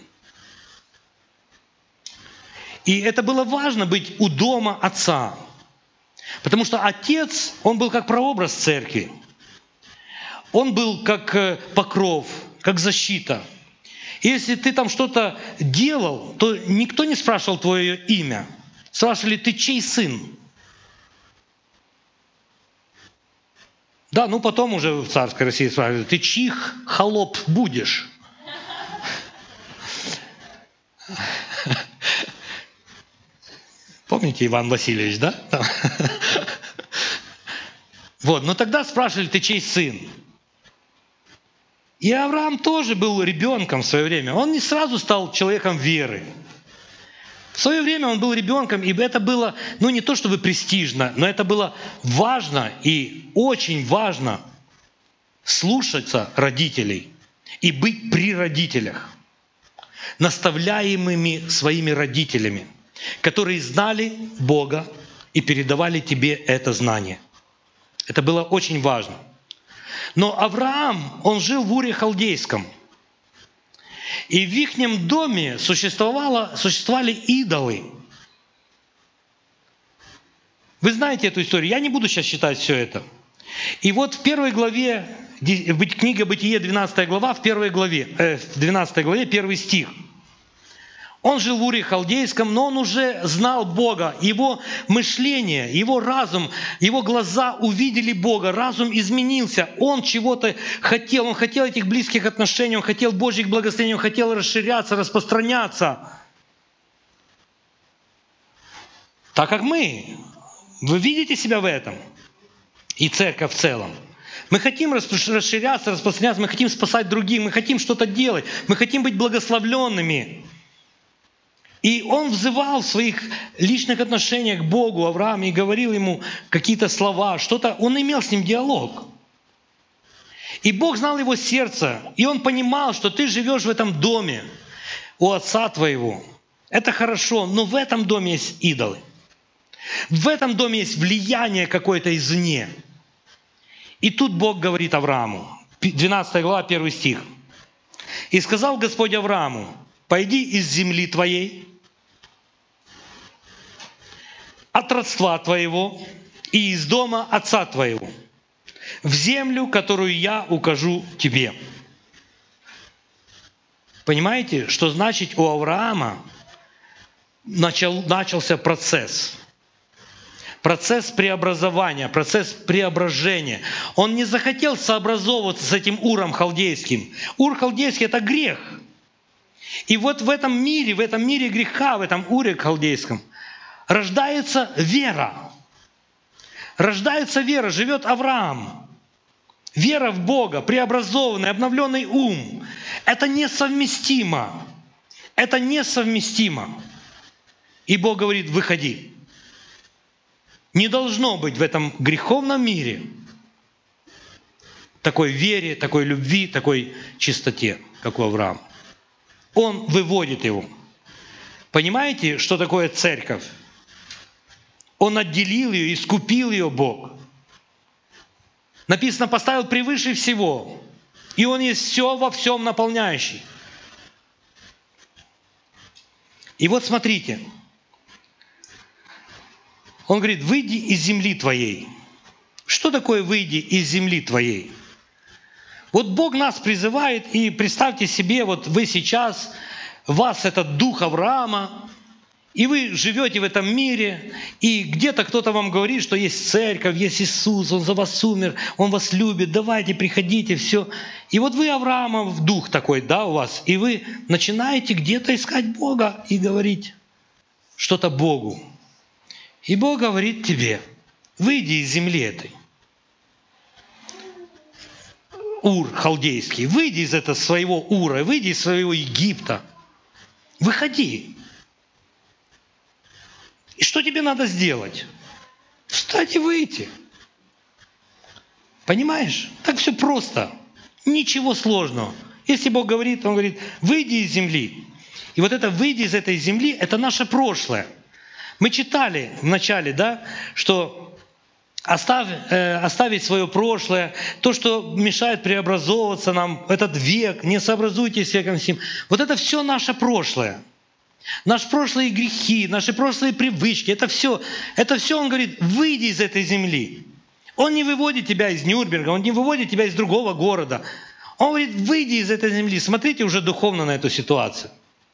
И это было важно быть у дома отца. Потому что отец, он был как прообраз церкви. Он был как покров, как защита. И если ты там что-то делал, то никто не спрашивал твое имя. Спрашивали: ты чей сын? Да, потом уже в царской России спрашивали: ты чьих холоп будешь? Помните Иван Васильевич, да? Вот, но тогда спрашивали: ты чей сын? И Авраам тоже был ребенком в свое время. Он не сразу стал человеком веры. В свое время он был ребенком, и это было, не то чтобы престижно, но это было важно и очень важно слушаться родителей и быть при родителях, наставляемыми своими родителями, которые знали Бога и передавали тебе это знание. Это было очень важно. Но Авраам, он жил в Уре Халдейском. И в ихнем доме существовали идолы. Вы знаете эту историю. Я не буду сейчас читать все это. И вот в первой главе, книга Бытие, 12 глава, в 12 главе 1 стих. Он жил в Уре Халдейском, но он уже знал Бога. Его мышление, его разум, его глаза увидели Бога. Разум изменился. Он чего-то хотел. Он хотел этих близких отношений. Он хотел Божьих благословений. Он хотел расширяться, распространяться. Так как мы. Вы видите себя в этом? И церковь в целом. Мы хотим расширяться, распространяться. Мы хотим спасать других. Мы хотим что-то делать. Мы хотим быть благословленными. И он взывал в своих личных отношениях к Богу, Авраам, и говорил ему какие-то слова, что-то. Он имел с ним диалог. И Бог знал его сердце, и он понимал, что ты живешь в этом доме у отца твоего. Это хорошо, но в этом доме есть идолы. В этом доме есть влияние какое-то извне. И тут Бог говорит Аврааму, 12 глава, 1 стих. «И сказал Господь Аврааму: пойди из земли твоей, от родства твоего и из дома отца твоего, в землю, которую я укажу тебе». Понимаете, что значит у Авраама начался процесс? Процесс преобразования, процесс преображения. Он не захотел сообразовываться с этим Уром халдейским. Ур халдейский – это грех. И вот в этом мире греха, в этом Уре халдейском, рождается вера. Рождается вера, живет Авраам. Вера в Бога, преобразованный, обновленный ум. Это несовместимо. Это несовместимо. И Бог говорит: выходи. Не должно быть в этом греховном мире такой вере, такой любви, такой чистоте, как у Авраама. Он выводит его. Понимаете, что такое церковь? Он отделил ее, искупил ее Бог. Написано, поставил превыше всего. И Он есть все во всем наполняющий. И вот смотрите. Он говорит: выйди из земли твоей. Что такое выйди из земли твоей? Вот Бог нас призывает, и представьте себе, вот вы сейчас, у вас этот дух Авраама, и вы живете в этом мире, и где-то кто-то вам говорит, что есть церковь, есть Иисус, Он за вас умер, Он вас любит, давайте, приходите, все. И вот вы Авраамов дух такой, да, у вас, и вы начинаете где-то искать Бога и говорить что-то Богу. И Бог говорит тебе: выйди из земли этой. Ур халдейский, выйди из этого своего Ура, выйди из своего Египта. Выходи. И что тебе надо сделать? Встать и выйти. Понимаешь? Так все просто. Ничего сложного. Если Бог говорит, Он говорит: выйди из земли. И вот это «выйди из этой земли» – это наше прошлое. Мы читали вначале, да, что оставить свое прошлое, то, что мешает преобразовываться нам, этот век, не сообразуйтесь с веком сим. Вот это все наше прошлое. Наши прошлые грехи, наши прошлые привычки, это все, Он говорит: выйди из этой земли. Он не выводит тебя из Нюрнберга, Он не выводит тебя из другого города. Он говорит: выйди из этой земли. Смотрите уже духовно на эту ситуацию.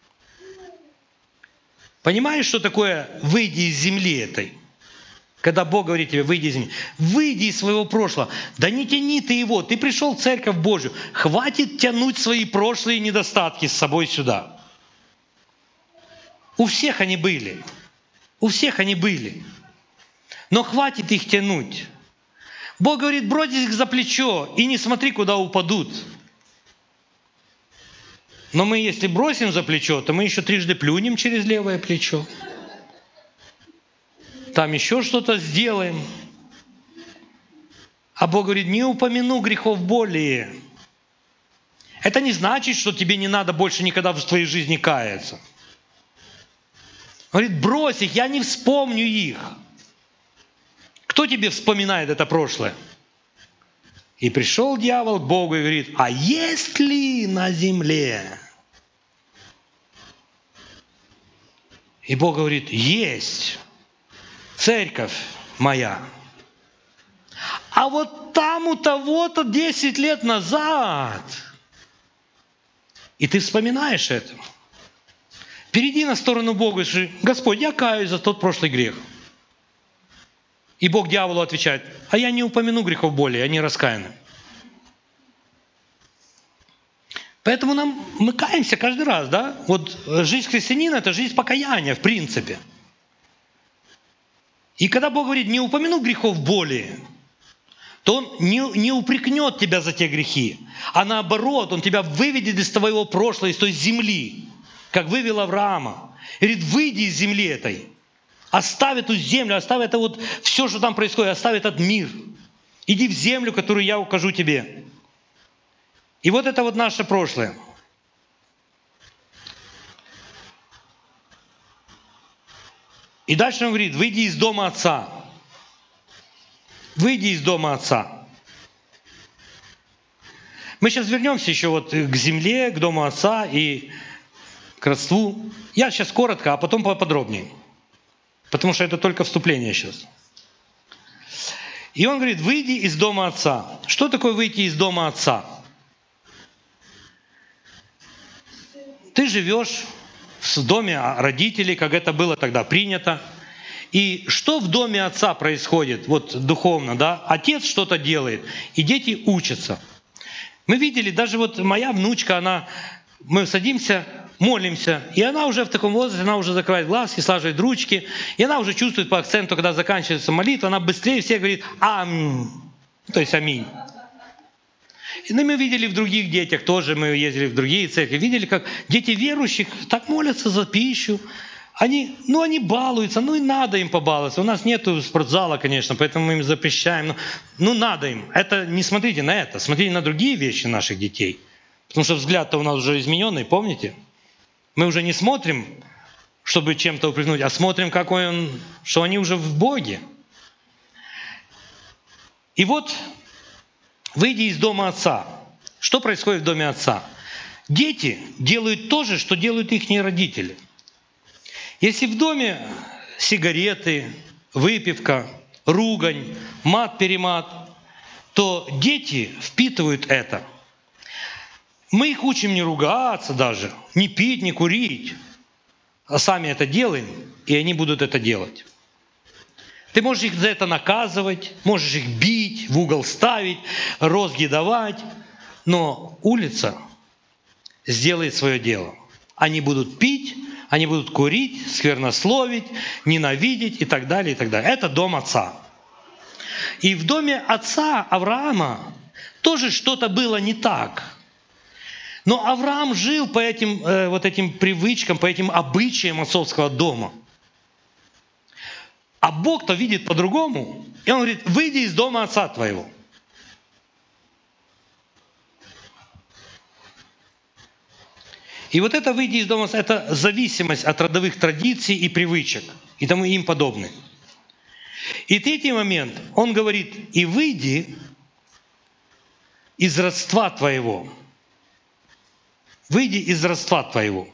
Понимаешь, что такое «выйди из земли этой»? Когда Бог говорит тебе: выйди из земли. Выйди из своего прошлого. Да не тяни ты его. Ты пришел в Церковь Божью. Хватит тянуть свои прошлые недостатки с собой сюда. У всех они были. У всех они были. Но хватит их тянуть. Бог говорит: брось их за плечо и не смотри, куда упадут. Но мы, если бросим за плечо, то мы еще трижды плюнем через левое плечо. Там еще что-то сделаем. А Бог говорит: не упомяну грехов более. Это не значит, что тебе не надо больше никогда в твоей жизни каяться. Он говорит: брось их, я не вспомню их. Кто тебе вспоминает это прошлое? И пришел дьявол к Богу и говорит: а есть ли на земле? И Бог говорит: есть. Церковь моя. А вот там у того-то 10 лет назад. И ты вспоминаешь это. Перейди на сторону Бога и скажи: Господь, я каюсь за тот прошлый грех. И Бог дьяволу отвечает: а я не упомяну грехов более, они раскаяны. Поэтому мы каемся каждый раз, да? Вот жизнь христианина – это жизнь покаяния, в принципе. И когда Бог говорит: не упомяну грехов более, то Он не упрекнет тебя за те грехи, а наоборот, Он тебя выведет из твоего прошлого, из той земли, как вывел Авраама. И говорит, выйди из земли этой. Оставь эту землю, оставь это вот все, что там происходит, оставь этот мир. Иди в землю, которую я укажу тебе. И вот это вот наше прошлое. И дальше он говорит, выйди из дома отца. Выйди из дома отца. Мы сейчас вернемся еще вот к земле, к дому отца и к родству. Я сейчас коротко, а потом поподробнее. Потому что это только вступление сейчас. И он говорит, выйди из дома отца. Что такое выйти из дома отца? Ты живешь в доме родителей, как это было тогда принято. И что в доме отца происходит, вот духовно, да? Отец что-то делает, и дети учатся. Мы видели, даже вот моя внучка, мы садимся, молимся, и она уже в таком возрасте, она уже закрывает глазки, слаживает ручки, и она уже чувствует по акценту, когда заканчивается молитва, она быстрее всех говорит «Аминь», то есть «Аминь». И мы видели в других детях тоже, мы ездили в другие церкви, видели, как дети верующих так молятся за пищу. Они балуются, и надо им побаловаться. У нас нету спортзала, конечно, поэтому мы им запрещаем. Но надо им. Это не смотрите на это, смотрите на другие вещи наших детей. Потому что взгляд-то у нас уже измененный, помните? Мы уже не смотрим, чтобы чем-то упрекнуть, а смотрим, что они уже в Боге. И вот, выйди из дома отца. Что происходит в доме отца? Дети делают то же, что делают их родители. Если в доме сигареты, выпивка, ругань, мат-перемат, то дети впитывают это. Мы их учим не ругаться даже, не пить, не курить, а сами это делаем, и они будут это делать. Ты можешь их за это наказывать, можешь их бить, в угол ставить, розги давать, но улица сделает свое дело. Они будут пить, они будут курить, сквернословить, ненавидеть и так далее, и так далее. Это дом отца. И в доме отца Авраама тоже что-то было не так. Но Авраам жил по этим привычкам, по этим обычаям отцовского дома. А Бог-то видит по-другому. И он говорит, выйди из дома отца твоего. И вот это выйти из дома, это зависимость от родовых традиций и привычек и тому им подобное. И третий момент, он говорит, и выйди из родства твоего. Выйди из родства твоего.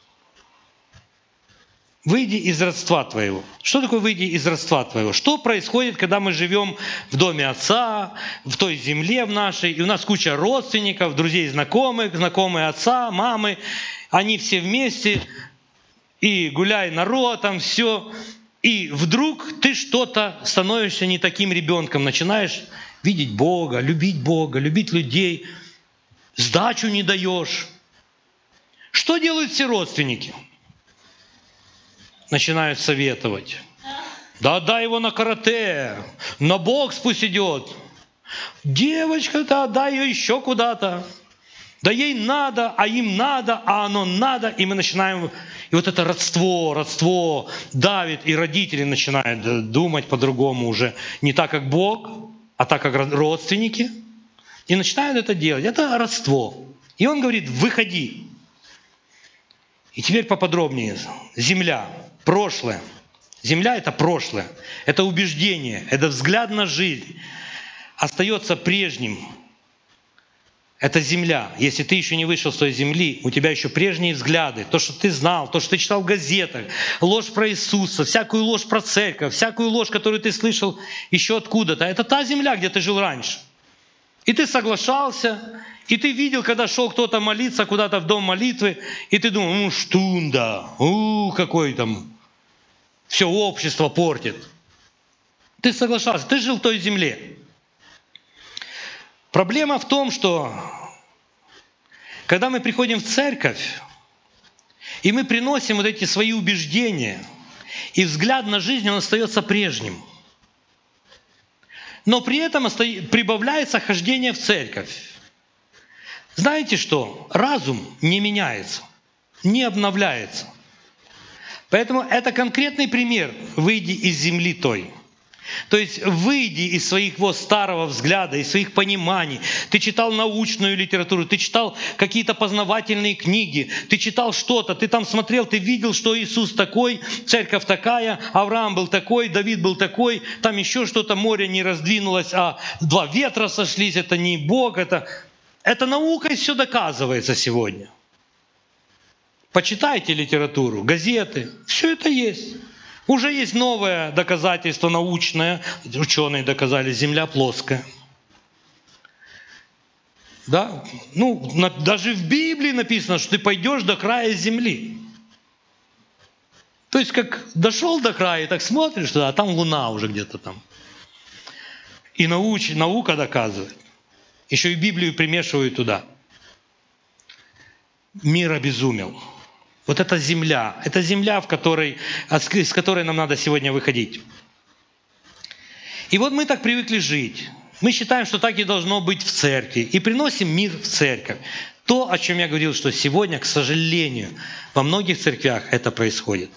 Выйди из родства твоего. Что такое выйди из родства твоего? Что происходит, когда мы живем в доме отца, в той земле в нашей, и у нас куча родственников, друзей, знакомых, знакомые отца, мамы, они все вместе, и гуляй народ, там все. И вдруг ты что-то становишься не таким ребенком, начинаешь видеть Бога, любить людей, сдачу не даешь. Что делают все родственники? Начинают советовать. Да отдай его на карате, на бокс пусть идет. Девочка-то отдай ее еще куда-то. Да ей надо, а им надо, а оно надо. И мы начинаем... И вот это родство давит, и родители начинают думать по-другому уже. Не так, как Бог, а так, как родственники. И начинают это делать. Это родство. И он говорит, выходи. И теперь поподробнее. Земля, прошлое. Земля – это прошлое. Это убеждение, это взгляд на жизнь. Остается прежним. Это земля. Если ты еще не вышел с той земли, у тебя еще прежние взгляды. То, что ты знал, то, что ты читал в газетах. Ложь про Иисуса, всякую ложь про церковь, всякую ложь, которую ты слышал еще откуда-то. Это та земля, где ты жил раньше. И ты соглашался, и ты видел, когда шел кто-то молиться куда-то в дом молитвы, и ты думал, штунда, какой там, все общество портит. Ты соглашался, ты жил в той земле. Проблема в том, что когда мы приходим в церковь, и мы приносим вот эти свои убеждения, и взгляд на жизнь, он остается прежним. Но при этом прибавляется хождение в церковь. Знаете что? Разум не меняется, не обновляется. Поэтому это конкретный пример. Выйди из земли той. То есть выйди из своего старого взгляда, из своих пониманий. Ты читал научную литературу, ты читал какие-то познавательные книги, ты читал что-то, ты там смотрел, ты видел, что Иисус такой, церковь такая, Авраам был такой, Давид был такой, там еще что-то, море не раздвинулось, а два ветра сошлись, это не Бог, это наукой все доказывается сегодня. Почитайте литературу, газеты, все это есть. Уже есть новое доказательство научное, ученые доказали, Земля плоская. Да? Даже в Библии написано, что ты пойдешь до края земли. То есть, как дошел до края, так смотришь туда, а там Луна уже где-то там. И наука доказывает. Еще и Библию примешивают туда. Мир обезумел. Вот это земля, из которой нам надо сегодня выходить. И вот мы так привыкли жить. Мы считаем, что так и должно быть в церкви. И приносим мир в церковь. То, о чем я говорил, что сегодня, к сожалению, во многих церквях это происходит.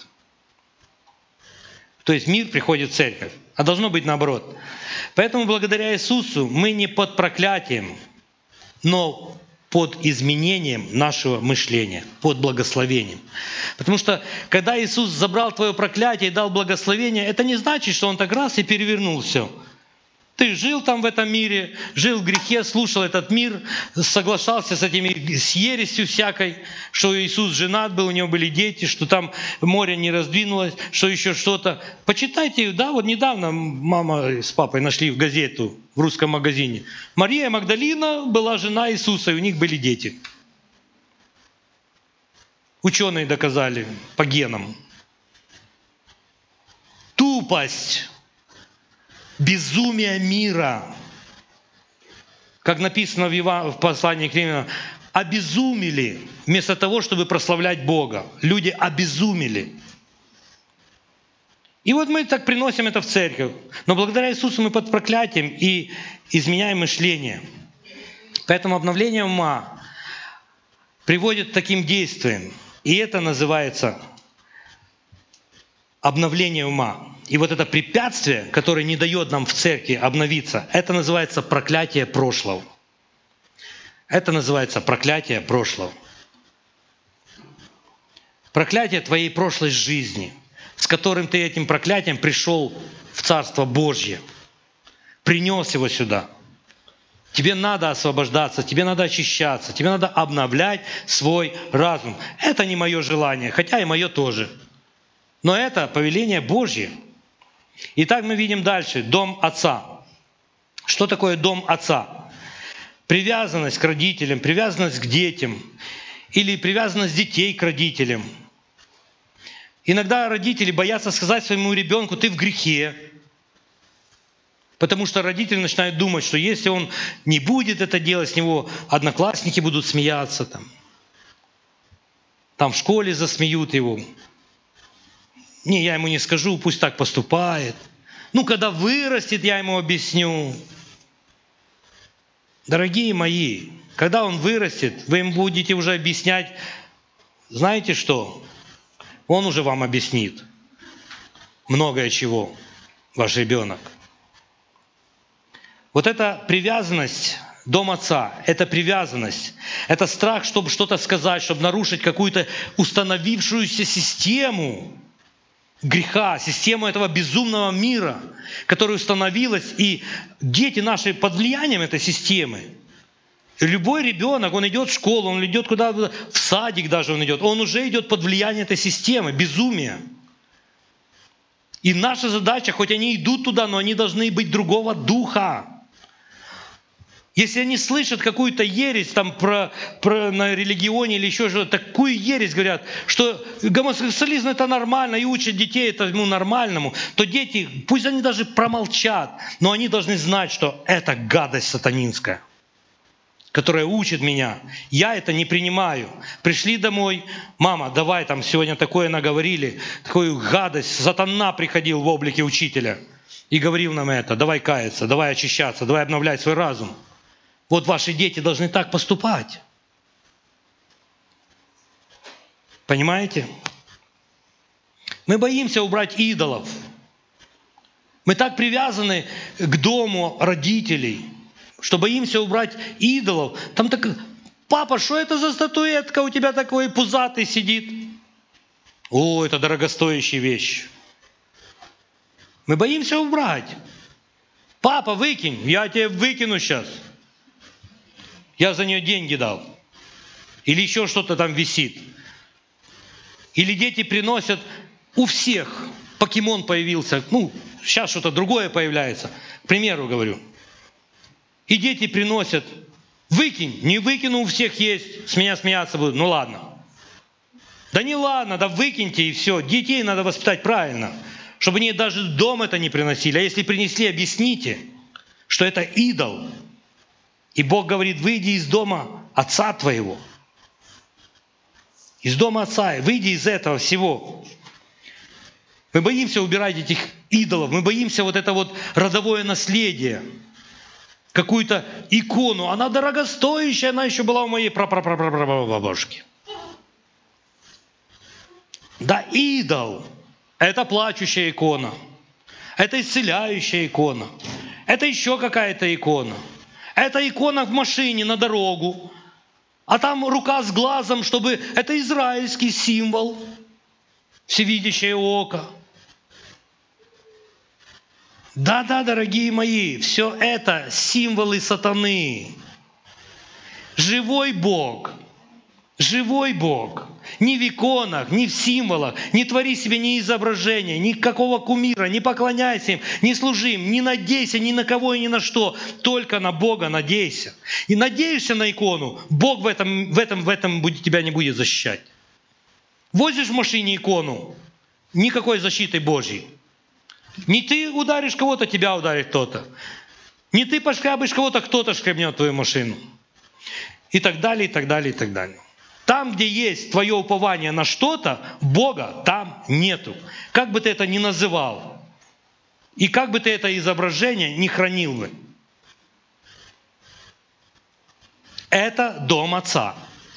То есть мир приходит в церковь, а должно быть наоборот. Поэтому благодаря Иисусу мы не под проклятием, но под изменением нашего мышления, под благословением. Потому что, когда Иисус забрал твое проклятие и дал благословение, это не значит, что Он так раз и перевернул все. Ты жил там в этом мире, жил в грехе, слушал этот мир, соглашался с ересью всякой, что Иисус женат был, у него были дети, что там море не раздвинулось, что еще что-то. Почитайте, да, вот недавно мама с папой нашли в газету в русском магазине. Мария Магдалина была жена Иисуса, и у них были дети. Ученые доказали по генам. Тупость. Безумие мира. Как написано в послании к Римлянам, обезумели вместо того, чтобы прославлять Бога. Люди обезумели. И вот мы так приносим это в церковь. Но благодаря Иисусу мы под проклятием и изменяем мышление. Поэтому обновление ума приводит к таким действиям. И это называется обновление ума. И вот это препятствие, которое не дает нам в церкви обновиться, это называется проклятие прошлого. Это называется проклятие прошлого. Проклятие твоей прошлой жизни, с которым ты этим проклятием пришел в Царство Божье, принес его сюда. Тебе надо освобождаться, тебе надо очищаться, тебе надо обновлять свой разум. Это не мое желание, хотя и мое тоже. Но это повеление Божье. Итак, мы видим дальше дом отца. Что такое дом отца? Привязанность к родителям, привязанность к детям или привязанность детей к родителям. Иногда родители боятся сказать своему ребенку: ты в грехе. Потому что родители начинают думать, что если он не будет это делать, с него одноклассники будут смеяться. Там в школе засмеют его. Не, я ему не скажу, пусть так поступает. Когда вырастет, я ему объясню. Дорогие мои, когда он вырастет, вы ему будете уже объяснять, знаете что? Он уже вам объяснит многое чего, ваш ребенок. Вот эта привязанность, дом отца, это привязанность, это страх, чтобы что-то сказать, чтобы нарушить какую-то установившуюся систему греха, систему этого безумного мира, которая установилась, и дети наши под влиянием этой системы. И любой ребенок, он идет в школу, он идет куда-то, в садик даже он идет, он уже идет под влиянием этой системы, безумия. И наша задача, хоть они идут туда, но они должны быть другого духа. Если они слышат какую-то ересь там на религионе или еще что-то, такую ересь говорят, что гомосексуализм это нормально, и учат детей этому нормальному, то дети, пусть они даже промолчат, но они должны знать, что это гадость сатанинская, которая учит меня. Я это не принимаю. Пришли домой, мама, давай там сегодня такое наговорили, такую гадость, сатана приходил в облике учителя и говорил нам это, давай каяться, давай очищаться, давай обновлять свой разум. Вот ваши дети должны так поступать. Понимаете? Мы боимся убрать идолов. Мы так привязаны к дому родителей, что боимся убрать идолов. Там так, папа, что это за статуэтка у тебя такой пузатый сидит? О, это дорогостоящая вещь. Мы боимся убрать. Папа, выкинь, я тебе выкину сейчас. Я за нее деньги дал. Или еще что-то там висит. Или дети приносят, у всех покемон появился, сейчас что-то другое появляется. К примеру говорю. И дети приносят, выкинь, не выкину, у всех есть, с меня смеяться будут, ну ладно. Да не ладно, да выкиньте и все. Детей надо воспитать правильно, чтобы они даже в дом это не приносили. А если принесли, объясните, что это идол. И Бог говорит, выйди из дома отца твоего. Из дома отца, выйди из этого всего. Мы боимся убирать этих идолов, мы боимся вот это вот родовое наследие. Какую-то икону, она дорогостоящая, она еще была у моей прапрапрапрапрабабушки. Да, идол – это плачущая икона, это исцеляющая икона, это еще какая-то икона. Это икона в машине на дорогу, а там рука с глазом, чтобы… Это израильский символ, всевидящее око. Да, дорогие мои, все это символы сатаны. Живой Бог, ни в иконах, ни в символах, не твори себе ни изображения, никакого кумира, не поклоняйся им, не служи им, не надейся ни на кого и ни на что, только на Бога надейся. И надеешься на икону, Бог в этом тебя не будет защищать. Возишь в машине икону, никакой защиты Божьей. Не ты ударишь кого-то, тебя ударит кто-то. Не ты пошкрябаешь кого-то, кто-то шкрябнет твою машину. И так далее, и так далее, и так далее. Там, где есть твое упование на что-то, Бога там нету. Как бы ты это ни называл. И как бы ты это изображение ни хранил бы. Это дом Отца.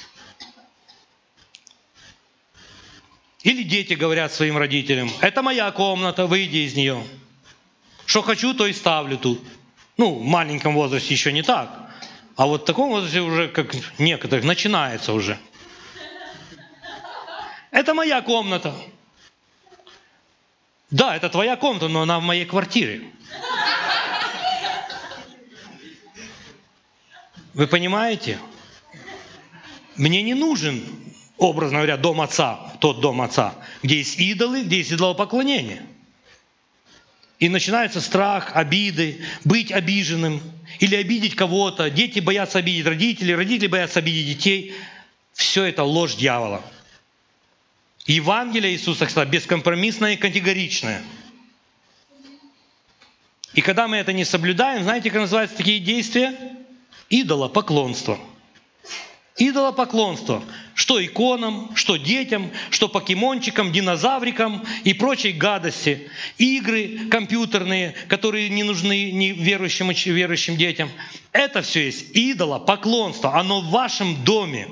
Или дети говорят своим родителям, это моя комната, выйди из нее. Что хочу, то и ставлю тут. В маленьком возрасте еще не так. А вот в таком возрасте уже, как некоторых, начинается уже. Это моя комната. Да, это твоя комната, но она в моей квартире. Вы понимаете? Мне не нужен, образно говоря, дом Отца, тот дом Отца, где есть идолы, где есть идолопоклонение. И начинается страх, обиды, быть обиженным или обидеть кого-то. Дети боятся обидеть родителей, родители боятся обидеть детей. Все это ложь дьявола. Евангелие Иисуса Христа бескомпромиссное и категоричное. И когда мы это не соблюдаем, знаете, как называются такие действия? Идолопоклонство. Идолопоклонство. Что иконам, что детям, что покемончикам, динозаврикам и прочей гадости. Игры компьютерные, которые не нужны ни верующим детям. Это все есть идолопоклонство. Оно в вашем доме.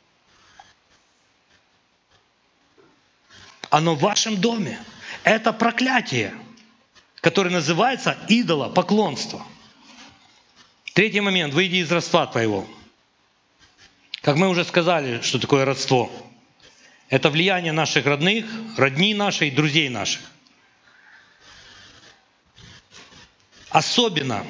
Оно в вашем доме. Это проклятие, которое называется идолопоклонство. Третий момент. Выйди из родства твоего. Как мы уже сказали, что такое родство. Это влияние наших родных, родни нашей, друзей наших. Особенно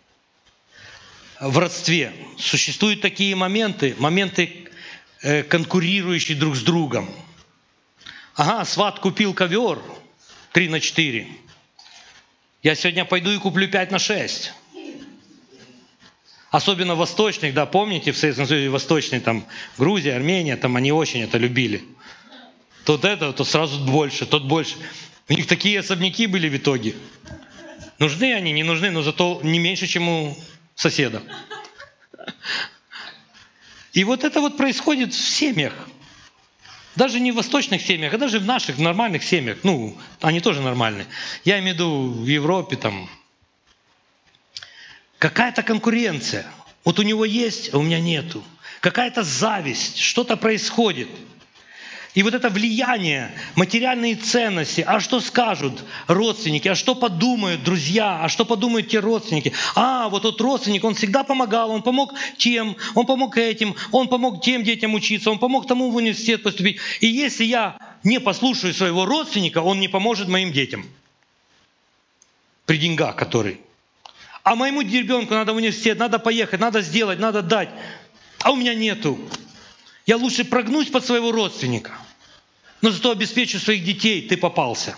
в родстве существуют такие моменты конкурирующие друг с другом. Ага, сват купил ковер 3x4. Я сегодня пойду и куплю 5x6. Особенно восточных, да, помните, в Советском Союзе восточные, там, Грузия, Армения, там они очень это любили. Тот это, то сразу больше, тот больше. У них такие особняки были в итоге. Нужны они, не нужны, но зато не меньше, чем у соседа. И вот это вот происходит в семьях. Даже не в восточных семьях, а даже в наших нормальных семьях. Они тоже нормальные. Я имею в виду в Европе там. Какая-то конкуренция. Вот у него есть, а у меня нету. Какая-то зависть, что-то происходит. И вот это влияние, материальные ценности, а что скажут родственники, а что подумают друзья, а что подумают те родственники. Вот тот родственник, он всегда помогал, он помог тем, он помог этим, он помог тем детям учиться, он помог тому в университет поступить. И если я не послушаю своего родственника, он не поможет моим детям. При деньгах, которые. А моему ребенку надо в университет, надо поехать, надо сделать, надо дать. А у меня нету. Я лучше прогнусь под своего родственника, но зато обеспечу своих детей. Ты попался.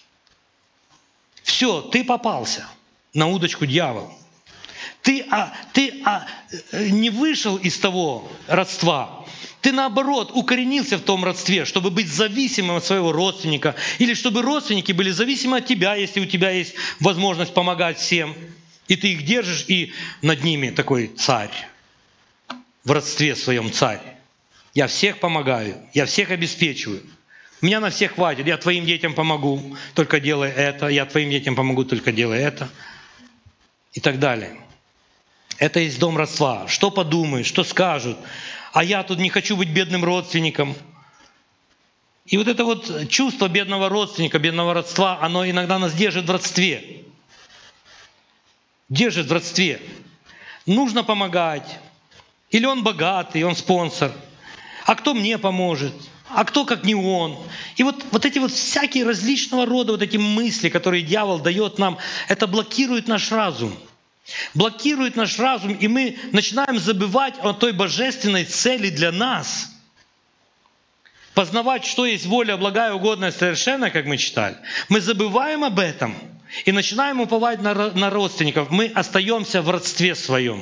Все, ты попался на удочку дьявола. Ты не вышел из того родства. Ты, наоборот, укоренился в том родстве, чтобы быть зависимым от своего родственника, или чтобы родственники были зависимы от тебя, если у тебя есть возможность помогать всем. И ты их держишь, и над ними такой царь. В родстве своем царь. Я всех помогаю, я всех обеспечиваю. Меня на всех хватит. Я твоим детям помогу, только делай это. Я твоим детям помогу, только делай это. И так далее. Это есть дом родства. Что подумают, что скажут. А я тут не хочу быть бедным родственником. И вот это вот чувство бедного родственника, бедного родства, оно иногда нас держит в родстве. Держит в родстве. Нужно помогать. Или он богатый, он спонсор. А кто мне поможет? А кто, как не он? И вот эти вот всякие различного рода вот эти мысли, которые дьявол дает нам, это блокирует наш разум. Блокирует наш разум, и мы начинаем забывать о той божественной цели для нас. Познавать, что есть воля благая, угодная, совершенная, как мы читали. Мы забываем об этом и начинаем уповать на родственников. Мы остаемся в родстве своем.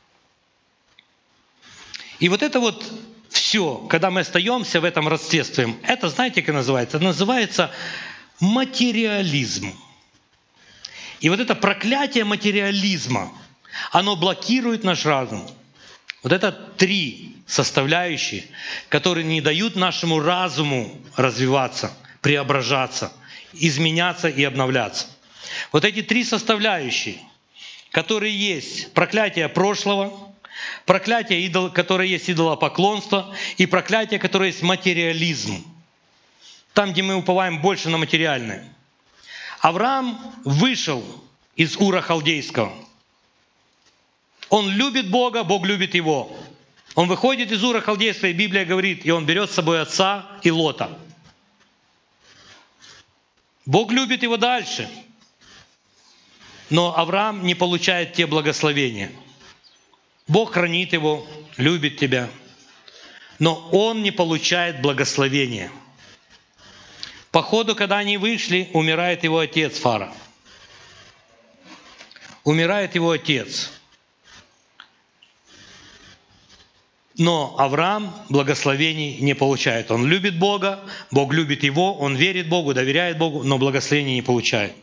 И вот это вот все, когда мы остаемся в этом родстве своем, это, знаете, как называется? Это называется материализм. И вот это проклятие материализма, оно блокирует наш разум. Вот это 3 составляющие, которые не дают нашему разуму развиваться, преображаться, изменяться и обновляться. Вот эти 3 составляющие, которые есть проклятие прошлого, проклятие, которое есть идолопоклонство, и проклятие, которое есть материализм. Там, где мы уповаем больше на материальное. Авраам вышел из Ура Халдейского. Он любит Бога, Бог любит его. Он выходит из Ура Халдейского, и Библия говорит, и он берет с собой отца и Лота. Бог любит его дальше. Но Авраам не получает те благословения. Бог хранит его, любит тебя, но он не получает благословения. По ходу, когда они вышли, умирает его отец Фара. Умирает его отец. Но Авраам благословений не получает. Он любит Бога, Бог любит его, он верит Богу, доверяет Богу, но благословений не получает.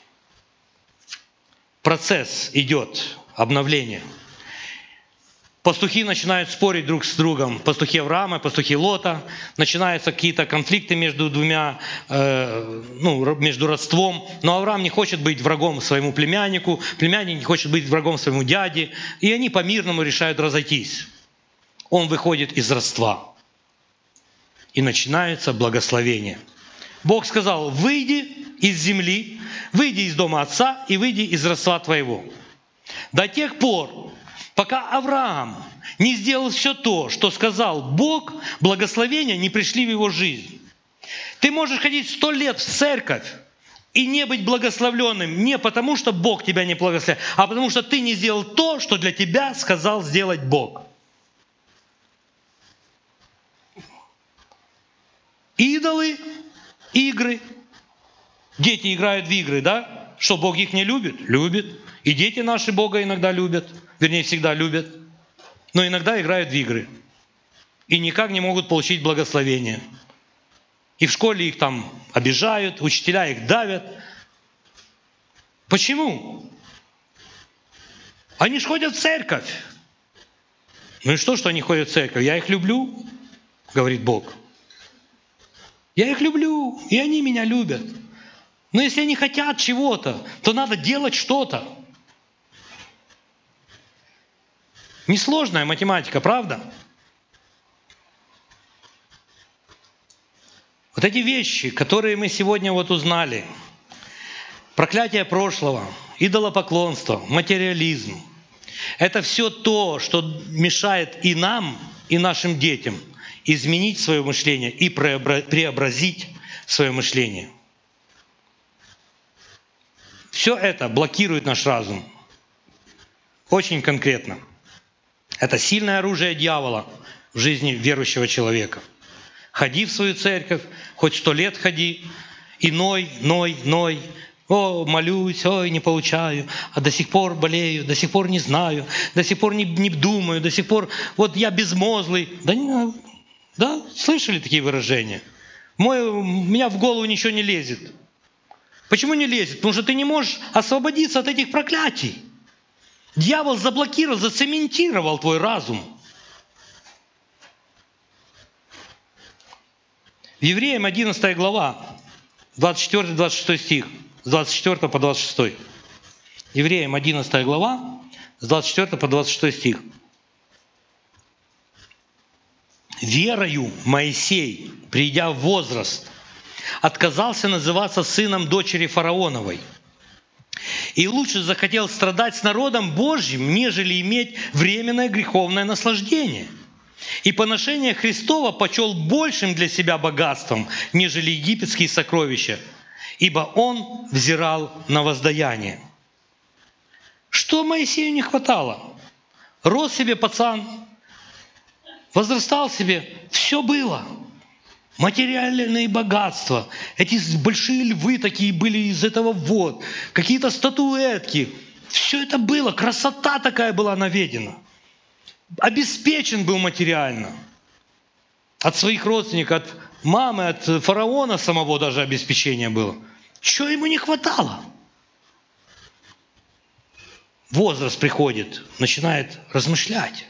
Процесс идет, обновление. Пастухи начинают спорить друг с другом. Пастухи Авраама, пастухи Лота. Начинаются какие-то конфликты между двумя, между родством. Но Авраам не хочет быть врагом своему племяннику. Племянник не хочет быть врагом своему дяде. И они по-мирному решают разойтись. Он выходит из родства. И начинается благословение. Бог сказал, выйди из земли, выйди из дома отца и выйди из родства твоего. До тех пор, пока Авраам не сделал все то, что сказал Бог, благословения не пришли в его жизнь. Ты можешь ходить 100 лет в церковь и не быть благословленным не потому, что Бог тебя не благословляет, а потому, что ты не сделал то, что для тебя сказал сделать Бог. Идолы, игры. Дети играют в игры, да? Что, Бог их не любит? Любит. И дети наши Бога иногда любят. Вернее, всегда любят. Но иногда играют в игры. И никак не могут получить благословение. И в школе их там обижают, учителя их давят. Почему? Они же ходят в церковь. Ну и что они ходят в церковь? Я их люблю, говорит Бог. Я их люблю, и они меня любят. Но если они хотят чего-то, то надо делать что-то. Несложная математика, правда? Вот эти вещи, которые мы сегодня вот узнали, проклятие прошлого, идолопоклонство, материализм, это все то, что мешает и нам, и нашим детям изменить свое мышление и преобразить свое мышление. Все это блокирует наш разум. Очень конкретно. Это сильное оружие дьявола в жизни верующего человека. Ходи в свою церковь, хоть 100 лет ходи, и ной. О, молюсь, ой, не получаю, а до сих пор болею, до сих пор не знаю, до сих пор не думаю, до сих пор вот я безмозглый. Да, слышали такие выражения? У меня в голову ничего не лезет. Почему не лезет? Потому что ты не можешь освободиться от этих проклятий. Дьявол заблокировал, зацементировал твой разум. В Евреям 11 глава, 24-26 стих, с 24 по 26. Евреям 11 глава, с 24 по 26 стих. «Верою Моисей, придя в возраст, отказался называться сыном дочери фараоновой, и лучше захотел страдать с народом Божьим, нежели иметь временное греховное наслаждение. И поношение Христова почел большим для себя богатством, нежели египетские сокровища, ибо он взирал на воздаяние». Что Моисею не хватало? Рос себе пацан, возрастал себе, все было. Материальные богатства, эти большие львы такие были из этого вот, какие-то статуэтки. Все это было, красота такая была наведена. Обеспечен был материально. От своих родственников, от мамы, от фараона самого даже обеспечение было. Чего ему не хватало? Возраст приходит, начинает размышлять.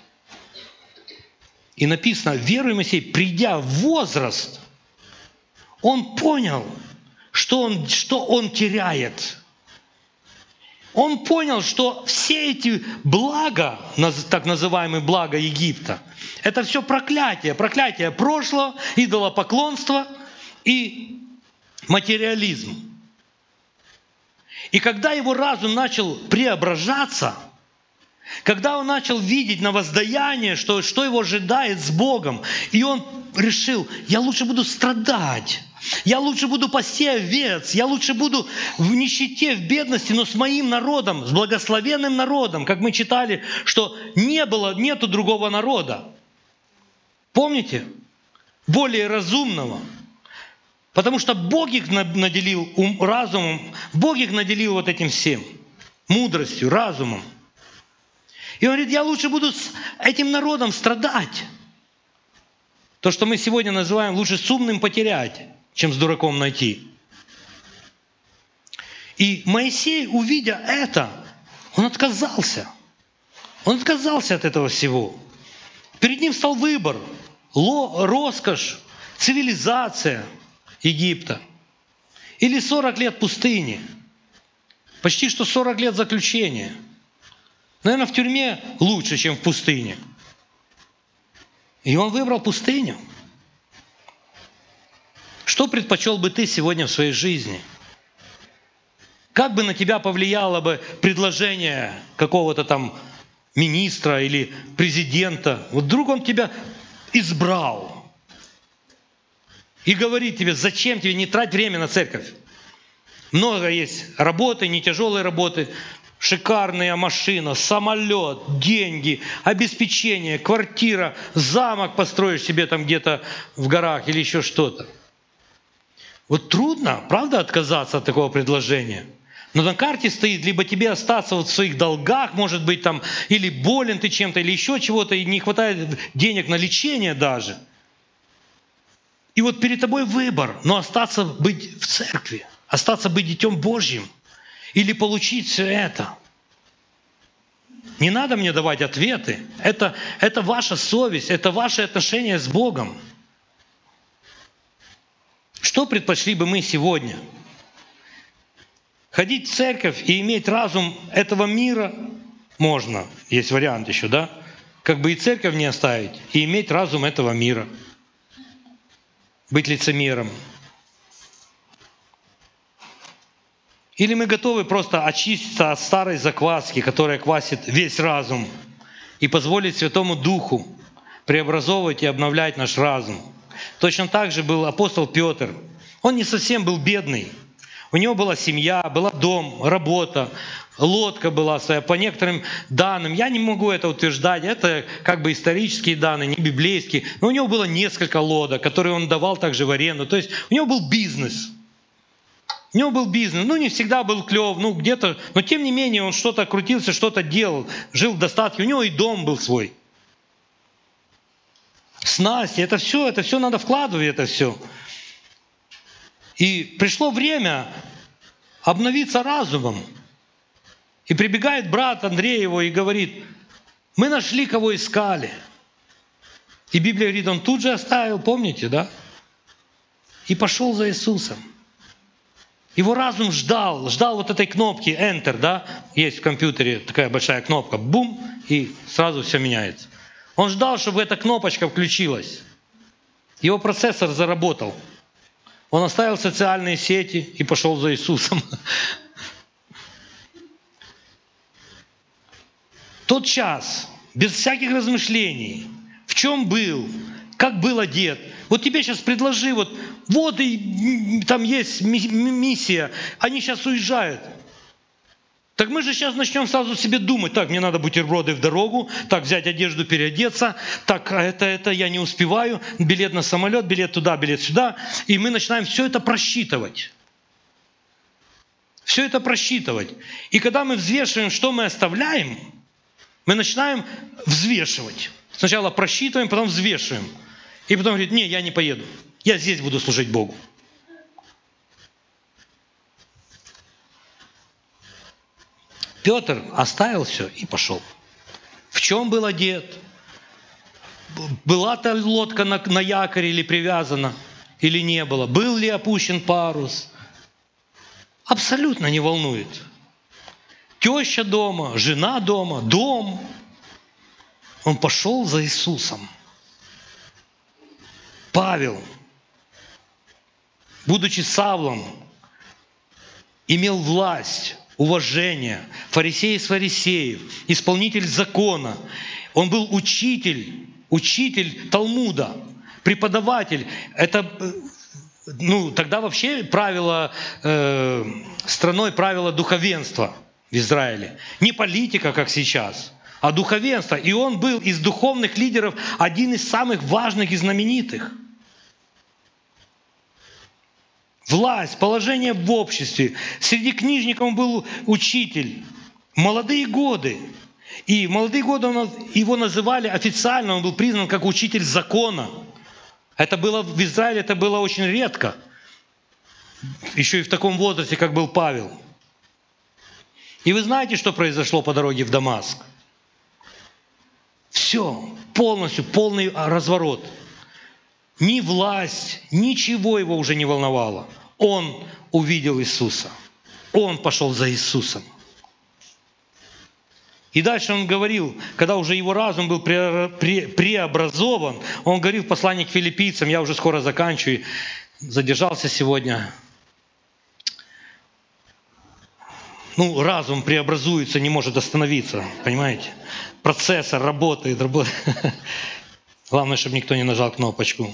И написано, веруя Моисей, придя в возраст, он понял, что он теряет. Он понял, что все эти блага, так называемые блага Египта, это все проклятие. Проклятие прошлого, идолопоклонство и материализм. И когда его разум начал преображаться, когда он начал видеть на воздаяние, что его ожидает с Богом, и он решил, я лучше буду страдать, я лучше буду пасти овец, я лучше буду в нищете, в бедности, но с моим народом, с благословенным народом, как мы читали, что нету другого народа. Помните? Более разумного. Потому что Бог их наделил разумом, Бог их наделил вот этим всем, мудростью, разумом. И он говорит, я лучше буду с этим народом страдать. То, что мы сегодня называем лучше с умным потерять, чем с дураком найти. И Моисей, увидя это, он отказался. Он отказался от этого всего. Перед ним стал выбор. Роскошь, цивилизация Египта. Или 40 лет пустыни. Почти что 40 лет заключения. Наверное, в тюрьме лучше, чем в пустыне. И он выбрал пустыню. Что предпочел бы ты сегодня в своей жизни? Как бы на тебя повлияло бы предложение какого-то там министра или президента? Вот вдруг он тебя избрал и говорит тебе, зачем тебе не трать время на церковь? Много есть работы, не тяжелые работы, шикарная машина, самолет, деньги, обеспечение, квартира, замок построишь себе там где-то в горах или еще что-то. Вот трудно, правда, отказаться от такого предложения? Но на карте стоит, либо тебе остаться вот в своих долгах, может быть, там, или болен ты чем-то, или еще чего-то, и не хватает денег на лечение даже. И вот перед тобой выбор, но остаться быть в церкви, остаться быть детем Божьим, или получить все это. Не надо мне давать ответы. Это ваша совесть, это ваши отношения с Богом. Что предпочли бы мы сегодня? Ходить в церковь и иметь разум этого мира можно. Есть вариант еще, да? Как бы и церковь не оставить, и иметь разум этого мира. быть лицемером? Или мы готовы просто очиститься от старой закваски, которая квасит весь разум, и позволить Святому Духу преобразовывать и обновлять наш разум? Точно так же был апостол Петр. Он не совсем был бедный. У него была семья, была дом, работа, лодка была своя. По некоторым данным, я не могу это утверждать, это как бы исторические данные, не библейские, но у него было несколько лодок, которые он давал также в аренду. То есть у него был бизнес. У него был бизнес, не всегда был клев, где-то, но тем не менее он что-то крутился, что-то делал, жил в достатке, у него и дом был свой. Снасти, это все надо вкладывать, это все. И пришло время обновиться разумом. И прибегает брат Андрей его и говорит: мы нашли, кого искали. И Библия говорит, он тут же оставил, помните, да? И пошел за Иисусом. Его разум ждал вот этой кнопки Enter, да? Есть в компьютере такая большая кнопка, бум, и сразу все меняется. Он ждал, чтобы эта кнопочка включилась. Его процессор заработал. Он оставил социальные сети и пошел за Иисусом. Тот час, без всяких размышлений, в чем был, как был одет. Вот тебе сейчас предложи, и там есть миссия, они сейчас уезжают. Так мы же сейчас начнем сразу себе думать: так, мне надо бутерброды в дорогу, так, взять одежду, переодеться, так, это я не успеваю, билет на самолет, билет туда, билет сюда. И мы начинаем все это просчитывать. Все это просчитывать. И когда мы взвешиваем, что мы оставляем, мы начинаем взвешивать. Сначала просчитываем, потом взвешиваем. И потом говорит: не, я не поеду, я здесь буду служить Богу. Петр оставил все и пошел. В чем был одет? Была та лодка на якоре или привязана, или не было? Был ли опущен парус? Абсолютно не волнует. Теща дома, жена дома, дом. Он пошел за Иисусом. Павел, будучи Савлом, имел власть, уважение, фарисей из фарисеев, исполнитель закона. Он был учитель Талмуда, преподаватель. Это, тогда вообще страной правило духовенство в Израиле. Не политика, как сейчас, а духовенство. И он был из духовных лидеров один из самых важных и знаменитых. Власть, положение в обществе. Среди книжников он был учитель. Молодые годы. И в молодые годы его называли официально, он был признан как учитель закона. Это было в Израиле, это было очень редко. Еще и в таком возрасте, как был Павел. И вы знаете, что произошло по дороге в Дамаск? Все, полностью, полный разворот. Ни власть, ничего его уже не волновало. Он увидел Иисуса. Он пошел за Иисусом. И дальше он говорил, когда уже его разум был преобразован, он говорил в послании к филиппийцам, я уже скоро заканчиваю, задержался сегодня. Разум преобразуется, не может остановиться, понимаете? Процессор работает. Главное, чтобы никто не нажал кнопочку.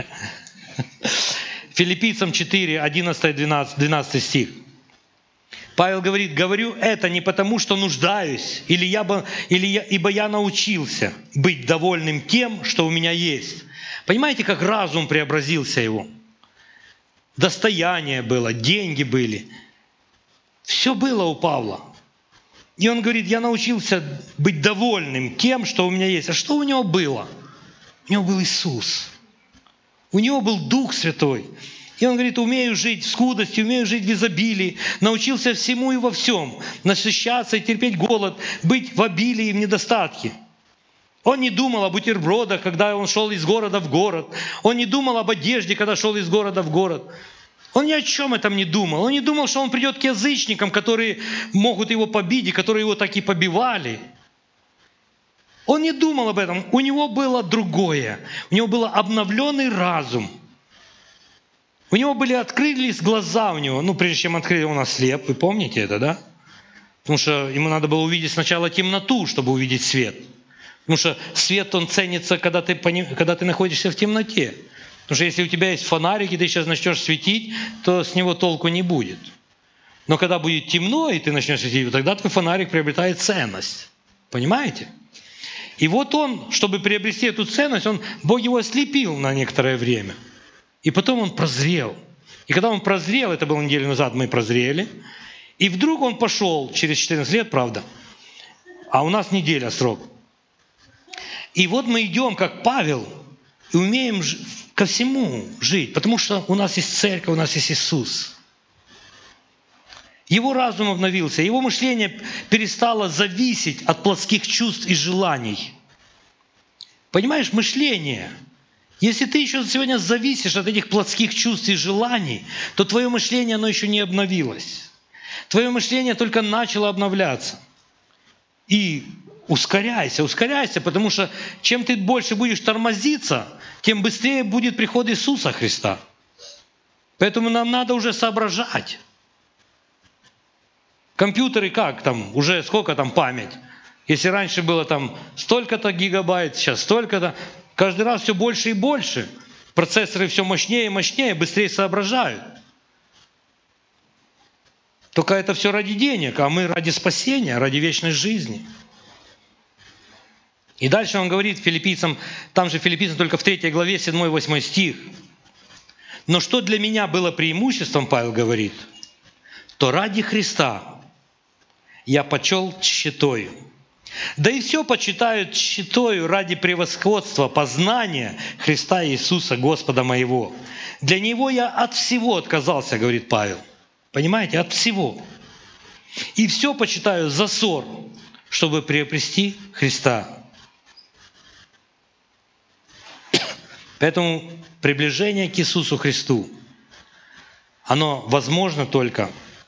Филиппийцам 4, 11, 12 стих. Павел говорит: «Говорю это не потому, что нуждаюсь, ибо я научился быть довольным тем, что у меня есть». Понимаете, как разум преобразился его? Достояние было, деньги были. Все было у Павла. И он говорит: я научился быть довольным тем, что у меня есть. А что у него было? У него был Иисус. У него был Дух Святой. И он говорит: умею жить в скудости, умею жить в изобилии, научился всему и во всем, насыщаться и терпеть голод, быть в обилии и в недостатке. Он не думал о бутербродах, когда он шел из города в город. Он не думал об одежде, когда шел из города в город. Он ни о чем этом не думал. Он не думал, что он придет к язычникам, которые могут его побить, и которые его так и побивали. Он не думал об этом. У него было другое. У него был обновленный разум. У него открылись глаза у него. Прежде чем открыли, он ослеп. Вы помните это, да? Потому что ему надо было увидеть сначала темноту, чтобы увидеть свет. Потому что свет, он ценится, когда ты находишься в темноте. Потому что если у тебя есть фонарик, и ты сейчас начнешь светить, то с него толку не будет. Но когда будет темно, и ты начнешь светить, тогда твой фонарик приобретает ценность. Понимаете? И вот он, чтобы приобрести эту ценность, Бог его ослепил на некоторое время. И потом он прозрел. И когда он прозрел, это было неделю назад, мы прозрели, и вдруг он пошел, через 14 лет, правда, а у нас неделя срок. И вот мы идем, как Павел, и умеем ко всему жить, потому что у нас есть церковь, у нас есть Иисус. Его разум обновился, его мышление перестало зависеть от плотских чувств и желаний. Понимаешь, мышление. Если ты еще сегодня зависишь от этих плотских чувств и желаний, то твое мышление, оно еще не обновилось. Твое мышление только начало обновляться. И ускоряйся, потому что чем ты больше будешь тормозиться, тем быстрее будет приход Иисуса Христа. Поэтому нам надо уже соображать. Компьютеры уже сколько там память? Если раньше было столько-то гигабайт, сейчас столько-то. Каждый раз все больше и больше. Процессоры все мощнее и мощнее, быстрее соображают. Только это все ради денег, а мы ради спасения, ради вечной жизни. И дальше он говорит филиппийцам, там же филиппийцам только в 3 главе 7-8 стих. Но что для меня было преимуществом, Павел говорит, то ради Христа я почел тщетою. Да и все почитают тщетою ради превосходства познания Христа Иисуса Господа моего. Для Него я от всего отказался, говорит Павел. Понимаете, от всего. И все почитаю за ссор, чтобы приобрести Христа. Поэтому приближение к Иисусу Христу, оно возможно только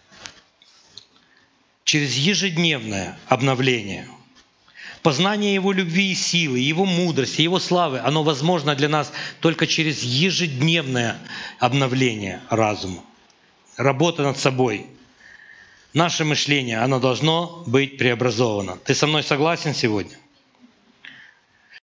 через ежедневное обновление. Познание Его любви и силы, Его мудрости, Его славы, оно возможно для нас только через ежедневное обновление разума. Работа над собой. Наше мышление, оно должно быть преобразовано. Ты со мной согласен сегодня?